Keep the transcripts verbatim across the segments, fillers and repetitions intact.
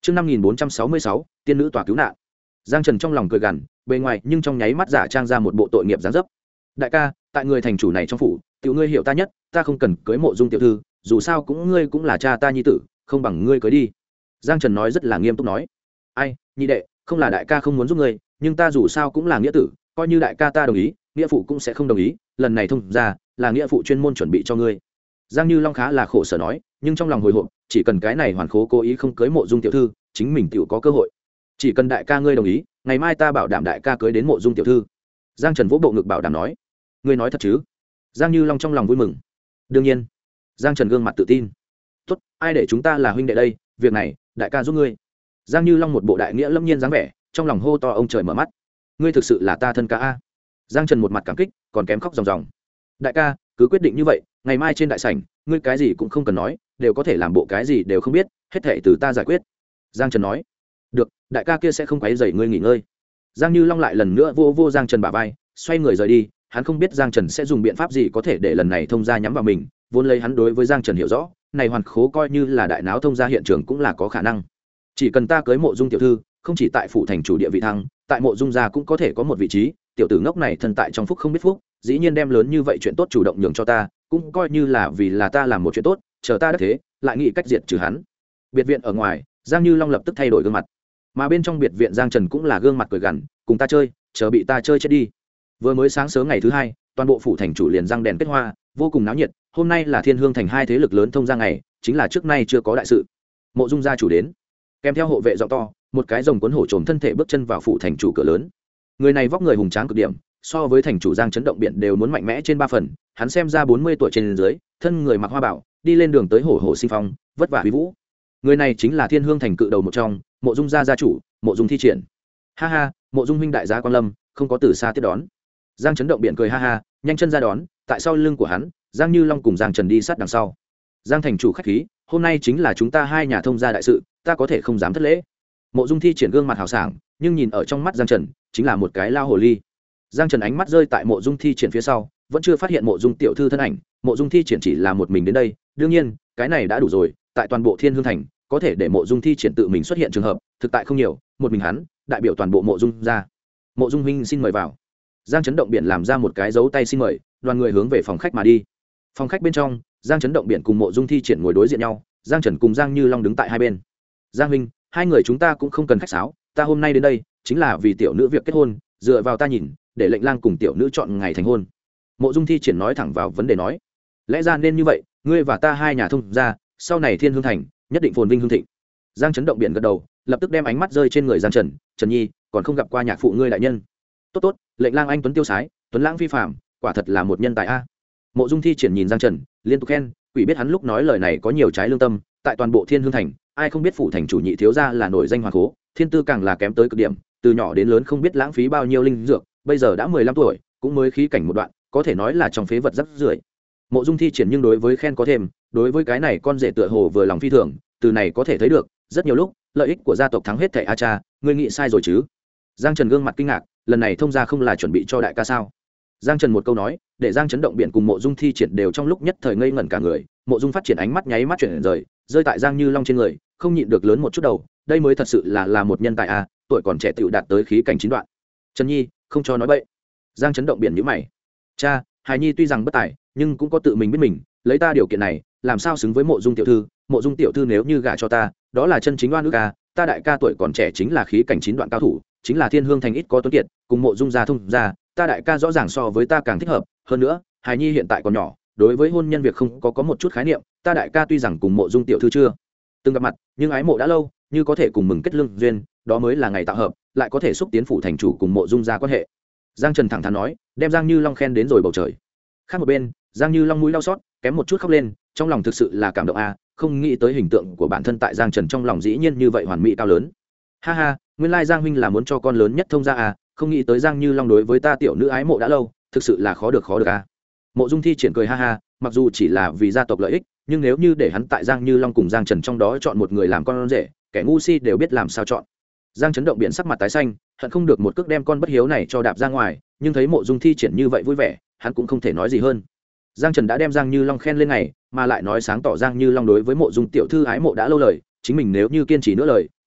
Chương năm nghìn bốn trăm sáu mươi sáu, tiên nữ tòa cứu nạn. Giang Trần trong lòng cười gằn, bề ngoài nhưng trong nháy mắt giả trang ra một bộ tội nghiệp dáng dấp. Đại ca, tại người thành chủ này trong phủ, tiểu ngươi hiểu ta nhất, ta không cần cưới Mộ Dung tiểu thư, dù sao cũng ngươi cũng là cha ta nhi tử, không bằng ngươi cưới đi. Giang Trần nói rất là nghiêm túc nói. Ai, nhị đệ, không là đại ca không muốn giúp ngươi, nhưng ta dù sao cũng là nghĩa tử, coi như đại ca ta đồng ý, nghĩa phụ cũng sẽ không đồng ý, lần này thông ra, là nghĩa phụ chuyên môn chuẩn bị cho ngươi. Giang Như Long khá là khổ sở nói, nhưng trong lòng hồi hộp, chỉ cần cái này hoàn khố cố ý không cưới Mộ Dung tiểu thư, chính mình tiểu có cơ hội. Chỉ cần đại ca ngươi đồng ý, ngày mai ta bảo đảm đại ca cưới đến Mộ Dung tiểu thư. Giang Trần vỗ bộ ngực bảo đảm nói. Ngươi nói thật chứ? Giang Như Long trong lòng vui mừng. Đương nhiên. Giang Trần gương mặt tự tin. Tốt, ai để chúng ta là huynh đệ đây, việc này, đại ca giúp ngươi. Giang Như Long một bộ đại nghĩa lâm nhiên dáng vẻ, trong lòng hô to ông trời mở mắt. Ngươi thực sự là ta thân ca a. Giang Trần một mặt cảm kích, còn kém khóc ròng ròng. Đại ca, cứ quyết định như vậy, ngày mai trên đại sảnh, ngươi cái gì cũng không cần nói, đều có thể làm bộ cái gì đều không biết, hết thảy từ ta giải quyết. Giang Trần nói. Được, đại ca kia sẽ không quấy rầy ngươi nghỉ ngơi. Giang Như Long lại lần nữa vô vô Giang Trần bả vai, xoay người rời đi. Hắn không biết Giang Trần sẽ dùng biện pháp gì có thể để lần này thông gia nhắm vào mình, vốn lấy hắn đối với Giang Trần hiểu rõ, này hoàn khố coi như là đại náo thông gia hiện trường cũng là có khả năng. Chỉ cần ta cưới Mộ Dung tiểu thư, không chỉ tại phủ thành chủ địa vị thăng, tại Mộ Dung gia cũng có thể có một vị trí, tiểu tử ngốc này thân tại trong phúc không biết phúc, dĩ nhiên đem lớn như vậy chuyện tốt chủ động nhường cho ta, cũng coi như là vì là ta làm một chuyện tốt, chờ ta đắc thế, lại nghĩ cách diệt trừ hắn. Biệt viện ở ngoài, Giang Như Long lập tức thay đổi gương mặt, mà bên trong biệt viện Giang Trần cũng là gương mặt cười gằn, cùng ta chơi, chờ bị ta chơi chết đi. Vừa mới sáng sớm ngày thứ hai, toàn bộ phủ thành chủ liền răng đèn kết hoa, vô cùng náo nhiệt. Hôm nay là Thiên Hương thành hai thế lực lớn thông gia ngày, chính là trước nay chưa có đại sự. Mộ Dung gia chủ đến, kèm theo hộ vệ giọng to, một cái rồng cuốn hổ trồm thân thể bước chân vào phủ thành chủ cửa lớn. Người này vóc người hùng tráng cực điểm, so với thành chủ Giang chấn động biển đều muốn mạnh mẽ trên ba phần. Hắn xem ra bốn mươi tuổi trên dưới, thân người mặc hoa bảo, đi lên đường tới hổ hổ sinh phong, vất vả uy vũ. Người này chính là Thiên Hương thành cự đầu một trong, Mộ Dung gia gia chủ, Mộ Dung Thi Triển. Ha ha, Mộ Dung huynh đại gia quan lâm, không có từ xa tiếp đón. Giang chấn động biển cười ha ha, nhanh chân ra đón, tại sau lưng của hắn, Giang Như Long cùng Giang Trần đi sát đằng sau. Giang thành chủ khách khí, hôm nay chính là chúng ta hai nhà thông gia đại sự, ta có thể không dám thất lễ. Mộ Dung Thi Triển gương mặt hào sảng, nhưng nhìn ở trong mắt Giang Trần, chính là một cái lao hồ ly. Giang Trần ánh mắt rơi tại Mộ Dung Thi Triển phía sau, vẫn chưa phát hiện Mộ Dung tiểu thư thân ảnh. Mộ Dung Thi Triển chỉ là một mình đến đây, đương nhiên, cái này đã đủ rồi. Tại toàn bộ Thiên Hương thành, có thể để Mộ Dung Thi Triển tự mình xuất hiện trường hợp, thực tại không nhiều, một mình hắn, đại biểu toàn bộ Mộ Dung gia. Mộ Dung huynh xin mời vào. Giang chấn động biển làm ra một cái dấu tay xin mời, đoàn người hướng về phòng khách mà đi. Phòng khách bên trong, Giang chấn động biển cùng Mộ Dung Thi Triển ngồi đối diện nhau, Giang Trần cùng Giang Như Long đứng tại hai bên. Giang huynh, hai người chúng ta cũng không cần khách sáo, ta hôm nay đến đây chính là vì tiểu nữ việc kết hôn, dựa vào ta nhìn, để lệnh lang cùng tiểu nữ chọn ngày thành hôn. Mộ Dung Thi Triển nói thẳng vào vấn đề nói, lẽ ra nên như vậy, ngươi và ta hai nhà thông gia, sau này Thiên Hương thành nhất định phồn vinh hương thịnh. Giang chấn động biển gật đầu, lập tức đem ánh mắt rơi trên người Giang Trần. Trần nhi, còn không gặp qua nhạc phụ ngươi đại nhân. Tốt tốt, lệnh lang anh tuấn tiêu sái, tuấn lãng phi phàm, quả thật là một nhân tài a. Mộ Dung Thi Triển nhìn Giang Trần, liên tục khen, quỷ biết hắn lúc nói lời này có nhiều trái lương tâm. Tại toàn bộ Thiên Hương thành, ai không biết phủ thành chủ nhị thiếu gia là nổi danh hoàng cố, thiên tư càng là kém tới cực điểm, từ nhỏ đến lớn không biết lãng phí bao nhiêu linh dược, bây giờ đã mười lăm tuổi, cũng mới khí cảnh một đoạn, có thể nói là trong phế vật rất rưởi. Mộ Dung Thi Triển nhưng đối với khen có thêm, đối với cái này con rể tựa hồ vừa lòng phi thường, từ này có thể thấy được, rất nhiều lúc, lợi ích của gia tộc thắng hết thảy a cha, ngươi nghĩ sai rồi chứ? Giang Trần gương mặt kinh ngạc, lần này thông gia không là chuẩn bị cho đại ca sao? Giang Trần một câu nói, để Giang chấn động biển cùng Mộ Dung Thi Triển đều trong lúc nhất thời ngây ngẩn cả người. Mộ Dung phát triển ánh mắt nháy mắt chuyển rời, rơi tại Giang Như Long trên người, không nhịn được lớn một chút đầu, đây mới thật sự là là một nhân tài a, tuổi còn trẻ tựu đạt tới khí cảnh chín đoạn. Trần nhi, không cho nói bậy. Giang chấn động biển nhíu mày. Cha, hài nhi tuy rằng bất tài, nhưng cũng có tự mình biết mình, lấy ta điều kiện này, làm sao xứng với Mộ Dung tiểu thư? Mộ Dung tiểu thư nếu như gả cho ta, đó là chân chính oan ức a, ta đại ca tuổi còn trẻ chính là khí cảnh chín đoạn cao thủ, chính là Thiên Hương thành ít có tuấn kiệt, cùng Mộ Dung gia thông gia, ta đại ca rõ ràng so với ta càng thích hợp, hơn nữa, hài nhi hiện tại còn nhỏ, đối với hôn nhân việc không có có một chút khái niệm, ta đại ca tuy rằng cùng Mộ Dung tiểu thư chưa từng gặp mặt, nhưng ái mộ đã lâu, như có thể cùng mừng kết lương duyên, đó mới là ngày tạo hợp, lại có thể xúc tiến phủ thành chủ cùng Mộ Dung gia quan hệ. Giang Trần thẳng thắn nói, đem Giang Như Long khen đến rồi bầu trời. Khác một bên, Giang Như Long mũi đau xót, kém một chút khóc lên, trong lòng thực sự là cảm động a, không nghĩ tới hình tượng của bản thân tại Giang Trần trong lòng dĩ nhiên như vậy hoàn mỹ cao lớn. Ha ha, nguyên lai Giang huynh là muốn cho con lớn nhất thông gia à, không nghĩ tới Giang Như Long đối với ta tiểu nữ ái mộ đã lâu, thực sự là khó được khó được a. Mộ Dung Thi Triển cười ha ha, mặc dù chỉ là vì gia tộc lợi ích, nhưng nếu như để hắn tại Giang Như Long cùng Giang Trần trong đó chọn một người làm con rể, kẻ ngu si đều biết làm sao chọn. Giang chấn động biển sắc mặt tái xanh, hận không được một cước đem con bất hiếu này cho đạp ra ngoài, nhưng thấy Mộ Dung Thi Triển như vậy vui vẻ, hắn cũng không thể nói gì hơn. Giang Trần đã đem Giang Như Long khen lên ngày, mà lại nói sáng tỏ Giang Như Long đối với Mộ Dung tiểu thư ái mộ đã lâu lời, chính mình nếu như kiên trì nữa lời,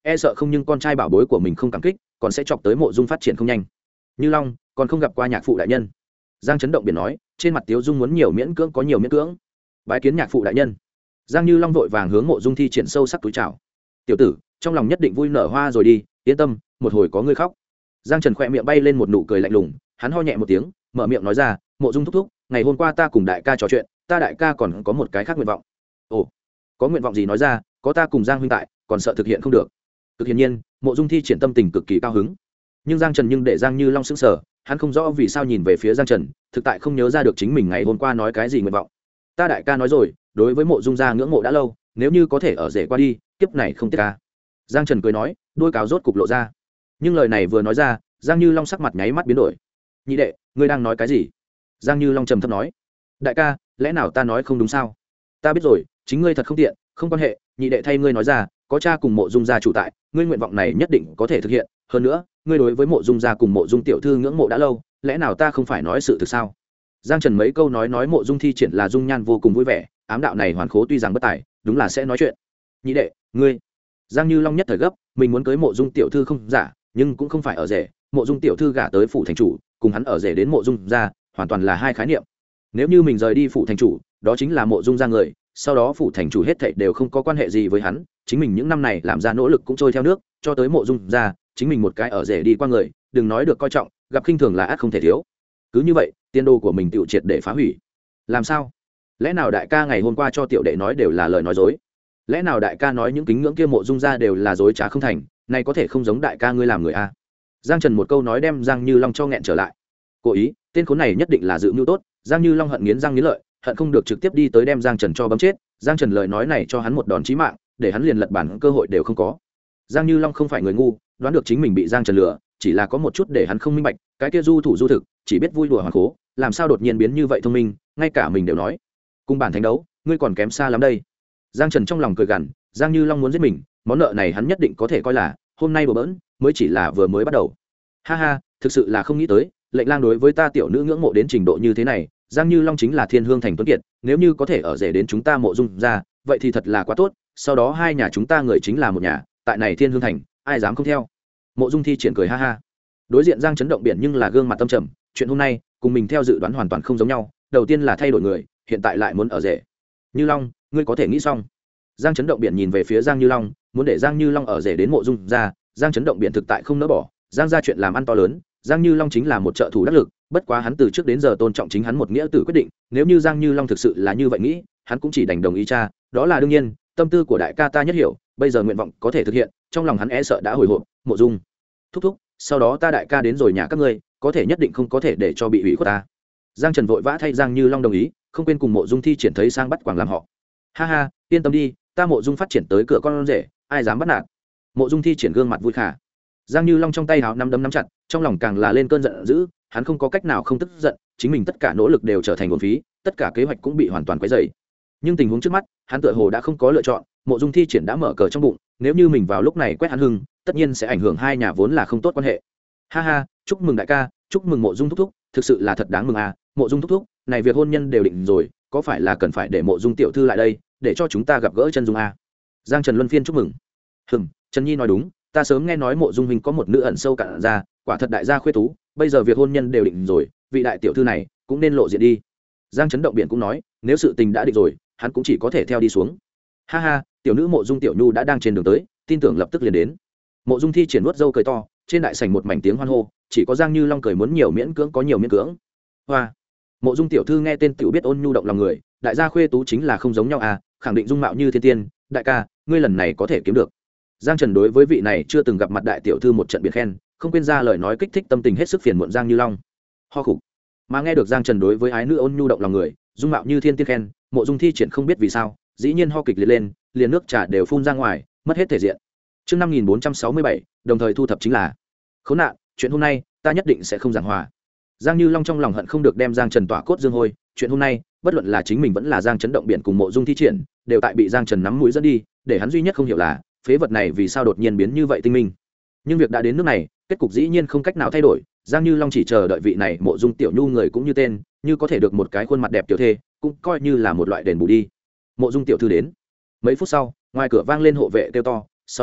e sợ không nhưng con trai bảo bối của mình không cảm kích còn sẽ chọc tới mộ dung phát triển không nhanh. Như Long còn không gặp qua nhạc phụ đại nhân. Giang Chấn Động Biển nói, trên mặt Tiếu Dung muốn nhiều miễn cưỡng có nhiều miễn cưỡng. Bái kiến nhạc phụ đại nhân. Giang Như Long vội vàng hướng mộ dung thi triển sâu sắc túi chào. Tiểu tử trong lòng nhất định vui nở hoa rồi đi, yên tâm một hồi có ngươi khóc. Giang Trần khỏe miệng bay lên một nụ cười lạnh lùng, hắn ho nhẹ một tiếng mở miệng nói ra, mộ dung thúc thúc, ngày hôm qua ta cùng đại ca trò chuyện, ta đại ca còn có một cái khác nguyện vọng. Ồ, có nguyện vọng gì nói ra, có ta cùng Giang huynh tại còn sợ thực hiện không được. Cực hiển nhiên mộ dung thi triển tâm tình cực kỳ cao hứng, nhưng Giang Trần nhưng để Giang Như Long sững sờ, hắn không rõ vì sao nhìn về phía Giang Trần, thực tại không nhớ ra được chính mình ngày hôm qua nói cái gì nguyện vọng. Ta đại ca nói rồi, đối với mộ dung gia ngưỡng mộ đã lâu, nếu như có thể ở rể qua đi, kiếp này không tiếc ca. Giang Trần cười nói, đôi cáo rốt cục lộ ra. Nhưng lời này vừa nói ra, Giang Như Long sắc mặt nháy mắt biến đổi. Nhị đệ, ngươi đang nói cái gì? Giang Như Long trầm thấp nói, đại ca, lẽ nào ta nói không đúng sao? Ta biết rồi, chính ngươi thật không tiện, không quan hệ, nhị đệ thay ngươi nói ra, có cha cùng mộ dung gia chủ tại, ngươi nguyện vọng này nhất định có thể thực hiện, hơn nữa ngươi đối với mộ dung gia cùng mộ dung tiểu thư ngưỡng mộ đã lâu, lẽ nào ta không phải nói sự thực sao? Giang Trần mấy câu nói nói mộ dung thi triển là dung nhan vô cùng vui vẻ, ám đạo này hoàn khố tuy rằng bất tài, đúng là sẽ nói chuyện. Nhị đệ, ngươi. Giang Như Long nhất thời gấp, mình muốn cưới mộ dung tiểu thư không giả, nhưng cũng không phải ở rể, mộ dung tiểu thư gả tới phủ thành chủ, cùng hắn ở rể đến mộ dung gia, hoàn toàn là hai khái niệm. Nếu như mình rời đi phủ thành chủ, đó chính là mộ dung gia người, sau đó phủ thành chủ hết thảy đều không có quan hệ gì với hắn, chính mình những năm này làm ra nỗ lực cũng trôi theo nước, cho tới mộ dung gia, chính mình một cái ở rể đi qua người, đừng nói được coi trọng, gặp khinh thường là ắt không thể thiếu. Cứ như vậy, tiên đồ của mình tiểu triệt để phá hủy. Làm sao? Lẽ nào đại ca ngày hôm qua cho tiểu đệ nói đều là lời nói dối? Lẽ nào đại ca nói những kính ngưỡng kia mộ dung gia đều là dối trá không thành, này có thể không giống đại ca ngươi làm người a? Giang Trần một câu nói đem Giang Như Long cho nghẹn trở lại. Cố ý, tên khốn này nhất định là dự mưu tốt. Giang Như Long hận nghiến răng nghiến lợi, hận không được trực tiếp đi tới đem Giang Trần cho bấm chết. Giang Trần lời nói này cho hắn một đòn chí mạng, để hắn liền lật bản cơ hội đều không có. Giang Như Long không phải người ngu, đoán được chính mình bị Giang Trần lừa, chỉ là có một chút để hắn không minh bạch, cái kia du thủ du thực, chỉ biết vui đùa hoàn cố, làm sao đột nhiên biến như vậy thông minh, ngay cả mình đều nói. Cùng bản thánh đấu, ngươi còn kém xa lắm đây. Giang Trần trong lòng cười gằn, Giang Như Long muốn giết mình, món nợ này hắn nhất định có thể coi là hôm nay bừa bỡn, mới chỉ là vừa mới bắt đầu. Ha ha, thực sự là không nghĩ tới, lệnh lang đối với ta tiểu nữ ngưỡng mộ đến trình độ như thế này, Giang Như Long chính là thiên hương thành tuấn kiệt, nếu như có thể ở rể đến chúng ta mộ dung ra, vậy thì thật là quá tốt, sau đó hai nhà chúng ta người chính là một nhà, tại này thiên hương thành, ai dám không theo. Mộ dung thi triển cười ha ha. Đối diện Giang Chấn Động Biển nhưng là gương mặt tâm trầm, chuyện hôm nay cùng mình theo dự đoán hoàn toàn không giống nhau, đầu tiên là thay đổi người, hiện tại lại muốn ở rể. Như Long, ngươi có thể nghĩ xong. Giang Chấn Động Biển nhìn về phía Giang Như Long, muốn để Giang Như Long ở rể đến mộ dung ra, Giang Chấn Động Biển thực tại không nỡ bỏ, Giang ra chuyện làm ăn to lớn, Giang Như Long chính là một trợ thủ đắc lực, bất quá hắn từ trước đến giờ tôn trọng chính hắn một nghĩa tử quyết định, nếu như Giang Như Long thực sự là như vậy nghĩ, hắn cũng chỉ đành đồng ý cha, đó là đương nhiên, tâm tư của đại ca ta nhất hiểu, bây giờ nguyện vọng có thể thực hiện, trong lòng hắn e sợ đã hồi hộp, mộ dung thúc thúc, sau đó ta đại ca đến rồi nhà các ngươi, có thể nhất định không có thể để cho bị ủy khuất ta. Giang Trần vội vã thay Giang Như Long đồng ý, không quên cùng mộ dung thi triển thấy sang bắt quảng làm họ. Ha ha, yên tâm đi, ta mộ dung phát triển tới cửa con rể, ai dám bắt nạt. Mộ dung thi triển gương mặt vui khả. Giang Như Long trong tay háo nắm đấm nắm chặt, trong lòng càng là lên cơn giận dữ, hắn không có cách nào không tức giận, chính mình tất cả nỗ lực đều trở thành uổng phí, tất cả kế hoạch cũng bị hoàn toàn quấy rầy. Nhưng tình huống trước mắt, hắn tựa hồ đã không có lựa chọn, mộ dung thi triển đã mở cờ trong bụng, nếu như mình vào lúc này quét hắn hưng, tất nhiên sẽ ảnh hưởng hai nhà vốn là không tốt quan hệ. Ha ha, chúc mừng đại ca, chúc mừng mộ dung thúc thúc, thực sự là thật đáng mừng à, mộ dung thúc thúc, này việc hôn nhân đều định rồi, có phải là cần phải để mộ dung tiểu thư lại đây, để cho chúng ta gặp gỡ chân dung à? Giang Trần luân phiên chúc mừng. Hừm, Trần Nhi nói đúng, ta sớm nghe nói mộ dung huynh có một nữ ẩn sâu cạn ra, quả thật đại gia khuê tú, bây giờ việc hôn nhân đều định rồi, vị đại tiểu thư này cũng nên lộ diện đi. Giang Chấn Động Biển cũng nói, nếu sự tình đã định rồi, hắn cũng chỉ có thể theo đi xuống. Ha ha, tiểu nữ mộ dung tiểu nhu đã đang trên đường tới, tin tưởng lập tức liền đến. Mộ dung thi triển nuốt dâu cười to, trên đại sảnh một mảnh tiếng hoan hô, chỉ có Giang Như Long cười muốn nhiều miễn cưỡng có nhiều miễn cưỡng. Hoa, mộ dung tiểu thư nghe tên tiểu biết ôn nhu động lòng người, đại gia khuê tú chính là không giống nhau à, khẳng định dung mạo như thiên tiên, đại ca, ngươi lần này có thể kiếm được. Giang Trần đối với vị này chưa từng gặp mặt đại tiểu thư một trận biệt khen, không quên ra lời nói kích thích tâm tình hết sức phiền muộn Giang Như Long. Ho khục. Mà nghe được Giang Trần đối với ái nữ ôn nhu động lòng người, dung mạo như thiên tiên khen, mộ dung thi triển không biết vì sao, dĩ nhiên ho kịch liệt lên, liền nước trà đều phun ra ngoài, mất hết thể diện. Chương năm nghìn bốn trăm sáu mươi bảy, đồng thời thu thập chính là khốn nạn, chuyện hôm nay ta nhất định sẽ không giảng hòa. Giang Như Long trong lòng hận không được đem Giang Trần tỏa cốt dương hôi, chuyện hôm nay, bất luận là chính mình vẫn là Giang Chấn Động Biển cùng mộ dung thi triển, đều tại bị Giang Trần nắm mũi dẫn đi, để hắn duy nhất không hiểu là phế vật này vì sao đột nhiên biến như vậy tinh minh. Nhưng việc đã đến nước này, kết cục dĩ nhiên không cách nào thay đổi, Giang Như Long chỉ chờ đợi vị này mộ dung tiểu nhu người cũng như tên, như có thể được một cái khuôn mặt đẹp tiểu thê, cũng coi như là một loại đền bù đi. Mộ dung tiểu thư đến. Mấy phút sau, ngoài cửa vang lên hộ vệ kêu to, sau đó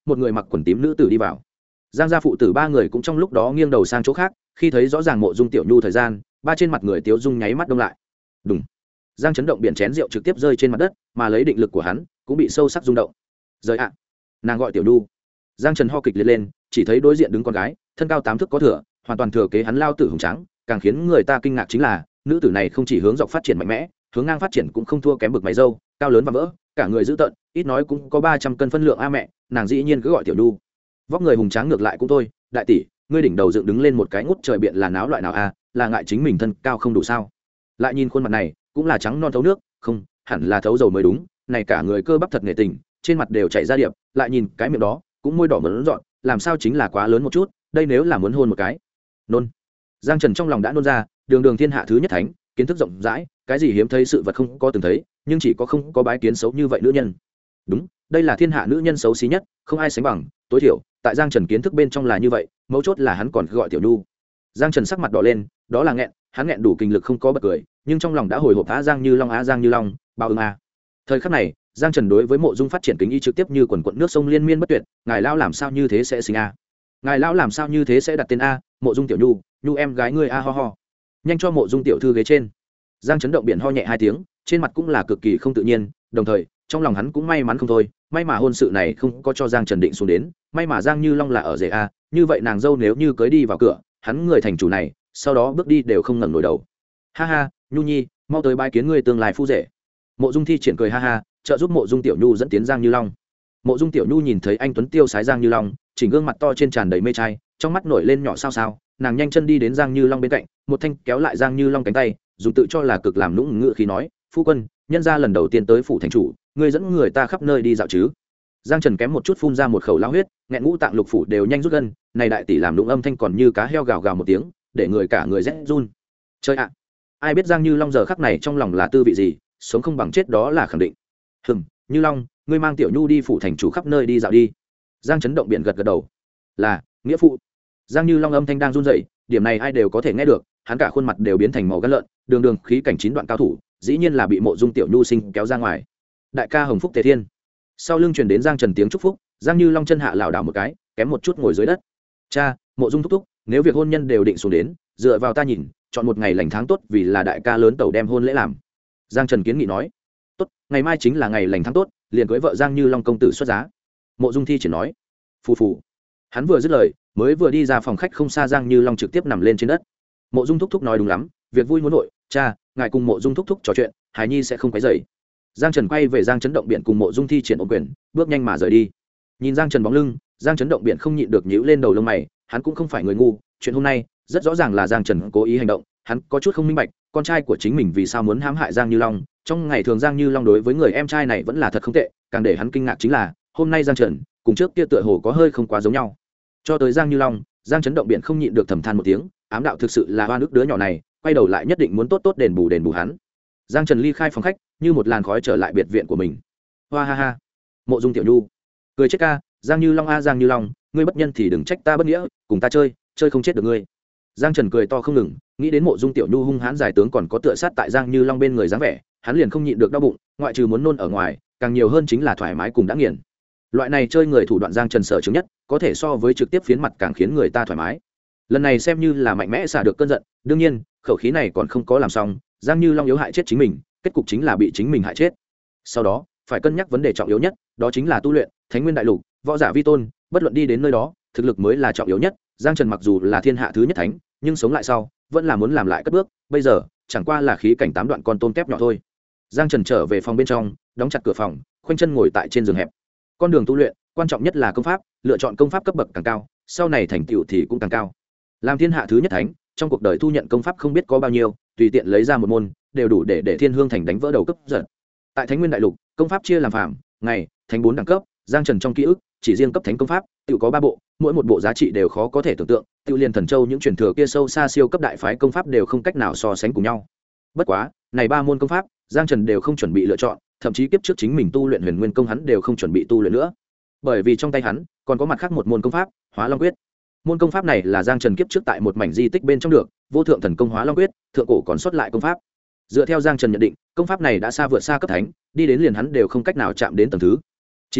một người mặc quần tím nữ tử đi vào. Giang gia phụ tử ba người cũng trong lúc đó nghiêng đầu sang chỗ khác, khi thấy rõ ràng Mộ Dung Tiểu Nhu thời gian, ba trên mặt người Tiếu Dung nháy mắt đông lại. Đùng. Giang chấn động biển chén rượu trực tiếp rơi trên mặt đất, mà lấy định lực của hắn cũng bị sâu sắc rung động. Rời ạ. Nàng gọi Tiểu Nhu. Giang Trần ho kịch liệt lên, chỉ thấy đối diện đứng con gái, thân cao tám thước có thừa, hoàn toàn thừa kế hắn lao tử hùng trắng, càng khiến người ta kinh ngạc chính là, nữ tử này không chỉ hướng dọc phát triển mạnh mẽ, hướng ngang phát triển cũng không thua kém bực mày râu, cao lớn và vỡ, cả người dữ tợn, ít nói cũng có ba trăm cân phân lượng a mẹ, nàng dĩ nhiên cứ gọi Tiểu Nhu. Vóc người hùng tráng ngược lại cũng thôi, đại tỷ, ngươi đỉnh đầu dựng đứng lên một cái ngút trời biện là náo loại nào a, là ngại chính mình thân cao không đủ sao? Lại nhìn khuôn mặt này, cũng là trắng non thấu nước, không, hẳn là thấu dầu mới đúng, này cả người cơ bắp thật nghệ tình, trên mặt đều chảy ra điệp, lại nhìn cái miệng đó, cũng môi đỏ mớn dọn, làm sao chính là quá lớn một chút, đây nếu là muốn hôn một cái. Nôn. Giang Trần trong lòng đã nôn ra, đường đường thiên hạ thứ nhất thánh, kiến thức rộng rãi, cái gì hiếm thấy sự vật không có từng thấy, nhưng chỉ có không có bái kiến xấu như vậy nữ nhân. Đúng, đây là thiên hạ nữ nhân xấu xí nhất, không ai sánh bằng, tối thiểu, tại Giang Trần kiến thức bên trong là như vậy, mấu chốt là hắn còn gọi Tiểu Nhu. Giang Trần sắc mặt đỏ lên, đó là nghẹn, hắn nghẹn đủ kinh lực không có bật cười, nhưng trong lòng đã hồi hộp á Giang Như Long á Giang Như Long, bao ưng a. Thời khắc này, Giang Trần đối với Mộ Dung phát triển kính y trực tiếp như quần quần nước sông liên miên bất tuyệt, ngài lão làm sao như thế sẽ sinh a? Ngài lão làm sao như thế sẽ đặt tên a? Mộ Dung Tiểu Nhu, Nhu em gái ngươi a ho ho. Nhanh cho Mộ Dung tiểu thư ghế trên. Giang chấn động biển ho nhẹ hai tiếng, trên mặt cũng là cực kỳ không tự nhiên, đồng thời, trong lòng hắn cũng may mắn không thôi, may mà hôn sự này không có cho Giang Trần định xuống đến, may mà Giang Như Long là ở rể a, như vậy nàng dâu nếu như cưới đi vào cửa, hắn người thành chủ này, sau đó bước đi đều không ngẩng nổi đầu. Ha ha, Nhu nhi, mau tới bái kiến ngươi tương lai phu rể. Mộ Dung thi triển cười ha ha, trợ giúp Mộ Dung Tiểu Nhu dẫn tiến Giang Như Long. Mộ Dung Tiểu Nhu nhìn thấy anh tuấn tiêu sái Giang Như Long, chỉnh gương mặt to trên tràn đầy mê trai, trong mắt nổi lên nhỏ sao sao, nàng nhanh chân đi đến Giang Như Long bên cạnh, một thanh kéo lại Giang Như Long cánh tay, dùng tự cho là cực làm nũng ngựa khí nói, phu quân, nhân gia lần đầu tiên tới phủ thành chủ, ngươi dẫn người ta khắp nơi đi dạo chứ? Giang Trần kém một chút phun ra một khẩu lao huyết, nghẹn ngũ tạng lục phủ đều nhanh rút gân, này đại tỷ làm nũng âm thanh còn như cá heo gào gào một tiếng, để người cả người rét run. Chơi ạ, ai biết Giang Như Long giờ khắc này trong lòng là tư vị gì, sống không bằng chết đó là khẳng định. Hừm, Như Long, ngươi mang Tiểu Nhu đi phủ thành chủ khắp nơi đi dạo đi. Giang Chấn động biển gật gật đầu. Là, nghĩa phụ. Giang Như Long âm thanh đang run rẩy, điểm này ai đều có thể nghe được, hắn cả khuôn mặt đều biến thành màu gan lợn, đường đường khí cảnh chín đoạn cao thủ, dĩ nhiên là bị Mộ Dung Tiểu Nhu sinh kéo ra ngoài. Đại ca hồng phúc tề thiên. Sau lưng truyền đến Giang Trần tiếng chúc phúc, Giang Như Long chân hạ lảo đảo một cái, kém một chút ngồi dưới đất. Cha, Mộ Dung thúc thúc, nếu việc hôn nhân đều định xuống đến, dựa vào ta nhìn, chọn một ngày lành tháng tốt vì là đại ca lớn tẩu đem hôn lễ làm. Giang Trần kiến nghị nói. Tốt, ngày mai chính là ngày lành tháng tốt, liền cưới vợ Giang Như Long công tử xuất giá. Mộ Dung thi chỉ nói. Phù phù. Hắn vừa dứt lời, mới vừa đi ra phòng khách không xa, Giang Như Long trực tiếp nằm lên trên đất. Mộ Dung thúc thúc nói đúng lắm, việc vui muốn nội, cha, ngài cùng Mộ Dung thúc thúc trò chuyện, Hải Nhi sẽ không quấy rầy. Giang Trần quay về Giang Chấn động biển cùng Mộ Dung thi triển ổn quyền, bước nhanh mà rời đi. Nhìn Giang Trần bóng lưng, Giang Chấn động biển không nhịn được nhíu lên đầu lông mày, hắn cũng không phải người ngu, chuyện hôm nay rất rõ ràng là Giang Trần cố ý hành động, hắn có chút không minh bạch, con trai của chính mình vì sao muốn hãm hại Giang Như Long. Trong ngày thường Giang Như Long đối với người em trai này vẫn là thật không tệ, càng để hắn kinh ngạc chính là hôm nay Giang Trần cùng trước kia tựa hồ có hơi không quá giống nhau. Cho tới Giang Như Long, Giang Chấn động biển không nhịn được thầm than một tiếng, ám đạo thực sự là oan ức đứa nhỏ này, quay đầu lại nhất định muốn tốt tốt đền bù đền bù hắn. Giang Trần ly khai phòng khách, như một làn khói trở lại biệt viện của mình. Hoa ha ha. Mộ Dung Tiểu Nhu cười chết ca, Giang Như Long a Giang Như Long, ngươi bất nhân thì đừng trách ta bất nghĩa, cùng ta chơi, chơi không chết được ngươi. Giang Trần cười to không ngừng, nghĩ đến Mộ Dung Tiểu Nhu hung hãn dài tướng còn có tựa sát tại Giang Như Long bên người dáng vẻ, hắn liền không nhịn được đau bụng, ngoại trừ muốn nôn ở ngoài, càng nhiều hơn chính là thoải mái cùng đã nghiền. Loại này chơi người thủ đoạn Giang Trần sở chứng nhất, có thể so với trực tiếp phiến mặt càng khiến người ta thoải mái. Lần này xem như là mạnh mẽ xả được cơn giận, đương nhiên, khẩu khí này còn không có làm xong, Giang Như Long yếu hại chết chính mình, kết cục chính là bị chính mình hại chết. Sau đó, phải cân nhắc vấn đề trọng yếu nhất, đó chính là tu luyện, Thánh Nguyên Đại Lục, võ giả vi tôn, bất luận đi đến nơi đó, thực lực mới là trọng yếu nhất. Giang Trần mặc dù là thiên hạ thứ nhất thánh, nhưng sống lại sau, vẫn là muốn làm lại cất bước, bây giờ, chẳng qua là khí cảnh tám đoạn con tôm tép nhỏ thôi. Giang Trần trở về phòng bên trong, đóng chặt cửa phòng, khoanh chân ngồi tại trên giường hẹp. Con đường tu luyện, quan trọng nhất là công pháp, lựa chọn công pháp cấp bậc càng cao, sau này thành tựu thì cũng càng cao. Làm thiên hạ thứ nhất thánh, trong cuộc đời thu nhận công pháp không biết có bao nhiêu, tùy tiện lấy ra một môn, đều đủ để để Thiên Hương Thành đánh vỡ đầu cấp giật. Tại Thánh Nguyên Đại Lục, công pháp chia làm phàm, ngày, thánh bốn đẳng cấp, Giang Trần trong ký ức, chỉ riêng cấp thánh công pháp, tự có ba bộ, mỗi một bộ giá trị đều khó có thể tưởng tượng, tự liền Thần Châu những truyền thừa kia sâu xa siêu cấp đại phái công pháp đều không cách nào so sánh cùng nhau. Bất quá, này ba môn công pháp, Giang Trần đều không chuẩn bị lựa chọn, thậm chí kiếp trước chính mình tu luyện Huyền Nguyên công hắn đều không chuẩn bị tu luyện nữa. Bởi vì trong tay hắn còn có mặt khác một môn công pháp, Hóa Long Quyết. Môn công pháp này là Giang Trần kiếp trước tại một mảnh di tích bên trong được, vô thượng thần công Hóa Long Quyết, thượng cổ còn xuất lại công pháp. Dựa theo Giang Trần nhận định, công pháp này đã xa vượt xa cấp thánh, đi đến liền hắn đều không cách nào chạm đến tầng thứ. Chỉ là,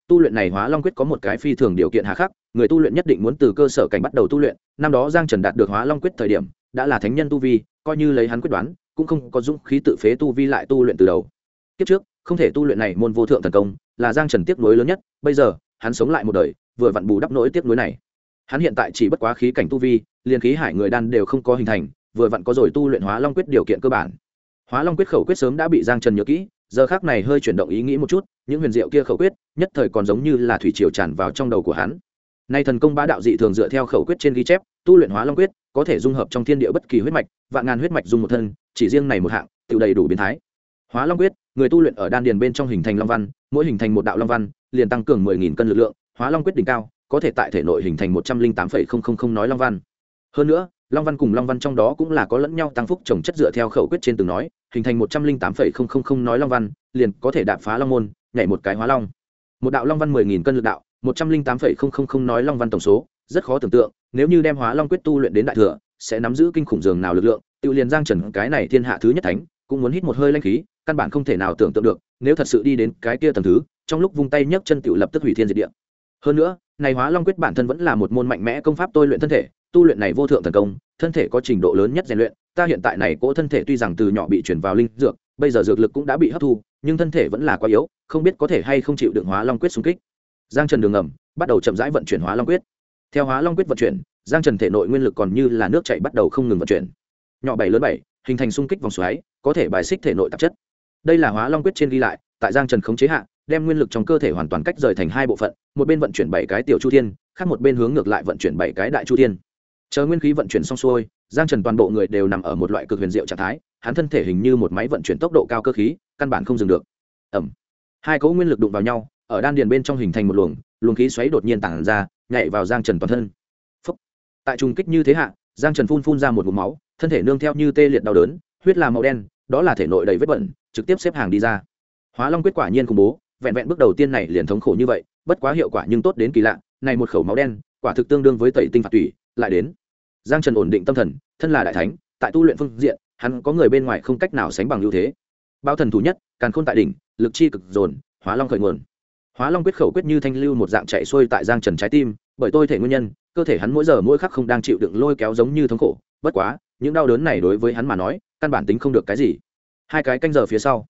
tu luyện này hóa long quyết có một cái phi thường điều kiện hà khắc, người tu luyện nhất định muốn từ cơ sở cảnh bắt đầu tu luyện. Năm đó Giang Trần đạt được hóa long quyết thời điểm đã là thánh nhân tu vi, coi như lấy hắn quyết đoán cũng không có dũng khí tự phế tu vi lại tu luyện từ đầu. Kiếp trước không thể tu luyện này môn vô thượng thần công là Giang Trần tiếc nuối lớn nhất, bây giờ hắn sống lại một đời vừa vặn bù đắp nỗi tiếc nuối này. Hắn hiện tại chỉ bất quá khí cảnh tu vi, liền khí hải người đan đều không có hình thành, vừa vặn có rồi tu luyện hóa long quyết điều kiện cơ bản. Hóa long quyết khẩu quyết sớm đã bị Giang Trần nhớ kỹ, giờ khắc này hơi chuyển động ý nghĩ một chút, những huyền diệu kia khẩu quyết nhất thời còn giống như là thủy triều tràn vào trong đầu của hắn. Nay thần công bá đạo dị thường dựa theo khẩu quyết trên ghi chép, tu luyện hóa long quyết có thể dung hợp trong thiên địa bất kỳ huyết mạch, vạn ngàn huyết mạch dung một thân, chỉ riêng này một hạng, tự đầy đủ biến thái. Hóa long quyết, người tu luyện ở đan điền bên trong hình thành long văn, mỗi hình thành một đạo long văn, liền tăng cường mười nghìn cân lực lượng, hóa long quyết đỉnh cao, có thể tại thể nội hình thành một trăm linh tám phẩy không không không nói long văn. Hơn nữa, long văn cùng long văn trong đó cũng là có lẫn nhau tăng phúc trồng chất dựa theo khẩu quyết trên từng nói, hình thành một trăm linh tám phẩy không không không nói long văn, liền có thể đạp phá long môn, nhảy một cái hóa long. Một đạo long văn mười nghìn cân lực đạo, một trăm linh tám phẩy không không không nói long văn tổng số, rất khó tưởng tượng, nếu như đem hóa long quyết tu luyện đến đại thừa, sẽ nắm giữ kinh khủng dường nào lực lượng, tiêu liền Giang Trần cái này thiên hạ thứ nhất thánh, cũng muốn hít một hơi linh khí, căn bản không thể nào tưởng tượng được, nếu thật sự đi đến cái kia tầng thứ, trong lúc vung tay nhấc chân tiểu lập tức hủy thiên diệt địa. Hơn nữa, này hóa long quyết bản thân vẫn là một môn mạnh mẽ công pháp tôi luyện thân thể, tu luyện này vô thượng thần công, thân thể có trình độ lớn nhất rèn luyện, ta hiện tại này cỗ thân thể tuy rằng từ nhỏ bị chuyển vào linh dược, bây giờ dược lực cũng đã bị hấp thu, nhưng thân thể vẫn là quá yếu, không biết có thể hay không chịu đựng hóa long quyết xung kích. Giang Trần đường ngầm, bắt đầu chậm rãi vận chuyển hóa long quyết. Theo hóa long quyết vận chuyển, Giang Trần thể nội nguyên lực còn như là nước chảy bắt đầu không ngừng vận chuyển. Nhỏ bảy lớn bảy, hình thành xung kích vòng xoáy, có thể bài xích thể nội tạp chất. Đây là hóa long quyết trên ghi lại, tại Giang Trần khống chế hạ, đem nguyên lực trong cơ thể hoàn toàn cách rời thành hai bộ phận, một bên vận chuyển bảy cái tiểu chu thiên, khác một bên hướng ngược lại vận chuyển bảy cái đại chu thiên. Chờ nguyên khí vận chuyển xong xuôi, Giang Trần toàn bộ người đều nằm ở một loại cực huyền diệu trạng thái, hắn thân thể hình như một máy vận chuyển tốc độ cao cơ khí, căn bản không dừng được. Ầm. Hai cỗ nguyên lực đụng vào nhau, ở đan điền bên trong hình thành một luồng, luồng khí xoáy đột nhiên tản ra, nhảy vào Giang Trần toàn thân. Phốc. Tại trùng kích như thế hạ, Giang Trần phun phun ra một ngụm máu, thân thể nương theo như tê liệt đau đớn, huyết là màu đen, đó là thể nội đầy vết bẩn, trực tiếp xếp hàng đi ra. Hóa long quyết quả nhiên khủng bố, vẹn vẹn bước đầu tiên này liền thống khổ như vậy, bất quá hiệu quả nhưng tốt đến kỳ lạ, này một khẩu máu đen, quả thực tương đương với tẩy tinh phạt tủy, lại đến. Giang Trần ổn định tâm thần, thân là đại thánh, tại tu luyện phương diện, hắn có người bên ngoài không cách nào sánh bằng ưu thế. Bao thần thủ nhất, càn khôn tại đỉnh, lực chi cực dồn, hóa long khởi nguồn. Hóa long quyết khẩu quyết như thanh lưu một dạng chạy xuôi tại Giang Trần trái tim, bởi tôi thể nguyên nhân, cơ thể hắn mỗi giờ mỗi khắc không đang chịu đựng lôi kéo giống như thống khổ, bất quá, những đau đớn này đối với hắn mà nói, căn bản tính không được cái gì. Hai cái canh giờ phía sau,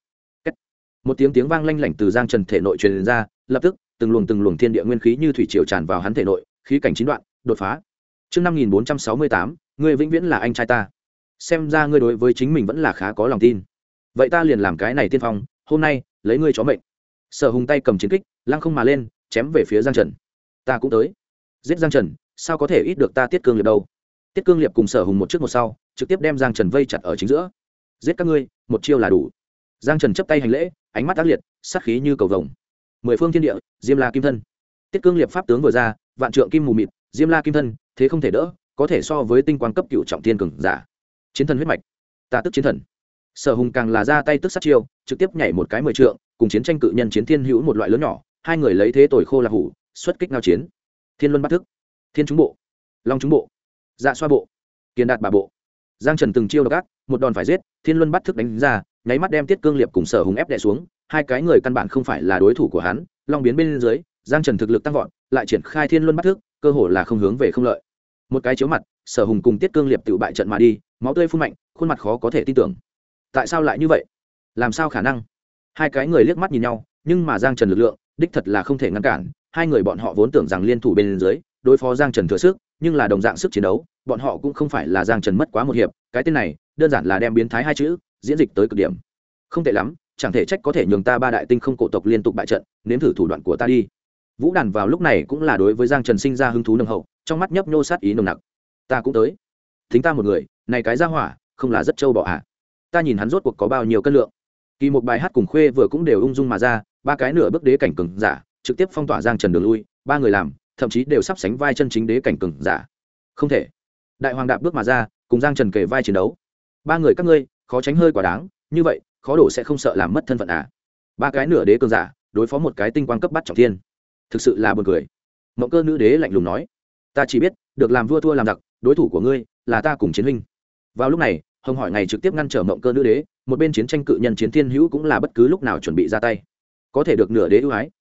một tiếng tiếng vang lanh lảnh từ Giang Trần thể nội truyền ra, lập tức, từng luồng từng luồng thiên địa nguyên khí như thủy triều tràn vào hắn thể nội, khí cảnh chín đoạn, đột phá. Chương năm nghìn bốn trăm sáu mươi tám, ngươi vĩnh viễn là anh trai ta. Xem ra ngươi đối với chính mình vẫn là khá có lòng tin. Vậy ta liền làm cái này tiên phong, hôm nay, lấy ngươi chó mệnh. Sở Hùng tay cầm chiến kích, lăng không mà lên, chém về phía Giang Trần. Ta cũng tới. Giết Giang Trần, sao có thể ít được ta Tiết Cương Liệp đâu? Tiết Cương Liệp cùng Sở Hùng một trước một sau, trực tiếp đem Giang Trần vây chặt ở chính giữa. Giết các ngươi, một chiêu là đủ. Giang Trần chấp tay hành lễ, ánh mắt ác liệt, sát khí như cầu vồng. Mười phương thiên địa, Diêm La Kim Thân. Tiết Cương Liệp pháp tướng vừa ra, vạn trượng kim mù mịt, Diêm La Kim Thân, thế không thể đỡ, có thể so với tinh quang cấp cựu trọng thiên cường giả. Chiến thần huyết mạch, ta tức chiến thần. Sở Hùng càng là ra tay tức sát chiêu, trực tiếp nhảy một cái mười trượng, cùng chiến tranh cự nhân chiến thiên hữu một loại lớn nhỏ, hai người lấy thế tồi khô là hủ, xuất kích ngao chiến. Thiên luân bắt thức, thiên trúng bộ, long trúng bộ, dạ xoa bộ, kiền đạt bà bộ. Giang Trần từng chiêu độc ác, một đòn phải giết, thiên luân bắt thức đánh ra, nháy mắt đem Tiết Cương Liệp cùng Sở Hùng ép đè xuống, hai cái người căn bản không phải là đối thủ của hắn, long biến bên dưới, Giang Trần thực lực tăng vọt, lại triển khai thiên luân bắt thức, cơ hồ là không hướng về không lợi. Một cái chiếu mặt, Sở Hùng cùng Tiết Cương Liệp tự bại trận mà đi, máu tươi phun mạnh, khuôn mặt khó có thể tin tưởng. Tại sao lại như vậy? Làm sao khả năng? Hai cái người liếc mắt nhìn nhau, nhưng mà Giang Trần lực lượng, đích thật là không thể ngăn cản, hai người bọn họ vốn tưởng rằng liên thủ bên dưới, đối phó Giang Trần thừa sức, nhưng là đồng dạng sức chiến đấu, bọn họ cũng không phải là Giang Trần mất quá một hiệp, cái tên này, đơn giản là đem biến thái hai chữ diễn dịch tới cực điểm. Không tệ lắm, chẳng thể trách có thể nhường ta ba đại tinh không cổ tộc liên tục bại trận, nếm thử thủ đoạn của ta đi. Vũ Đàn vào lúc này cũng là đối với Giang Trần sinh ra hứng thú nồng hậu, trong mắt nhấp nhô sát ý nồng nặc. Ta cũng tới. Thính ta một người, này cái ra hỏa, không là rất trâu bọ à? Ta nhìn hắn rốt cuộc có bao nhiêu cân lượng. Kỳ một bài hát cùng Khuê vừa cũng đều ung dung mà ra, ba cái nửa bước đế cảnh cường giả, trực tiếp phong tỏa Giang Trần đường lui, ba người làm, thậm chí đều sắp sánh vai chân chính đế cảnh cường giả. Không thể. Đại Hoàng đạp bước mà ra, cùng Giang Trần kề vai chiến đấu. Ba người các ngươi, khó tránh hơi quá đáng, như vậy, khó đổ sẽ không sợ làm mất thân phận à? Ba cái nửa đế cường giả, đối phó một cái tinh quang cấp bắt trọng thiên, thực sự là buồn cười. Mộng Cơ nữ đế lạnh lùng nói, ta chỉ biết, được làm vua thua làm giặc, đối thủ của ngươi là ta cùng chiến huynh. Vào lúc này, Hồng Hỏi ngày trực tiếp ngăn trở Mộng Cơ nữ đế, một bên chiến tranh cự nhân chiến thiên hữu cũng là bất cứ lúc nào chuẩn bị ra tay. Có thể được nửa đế ưu ái,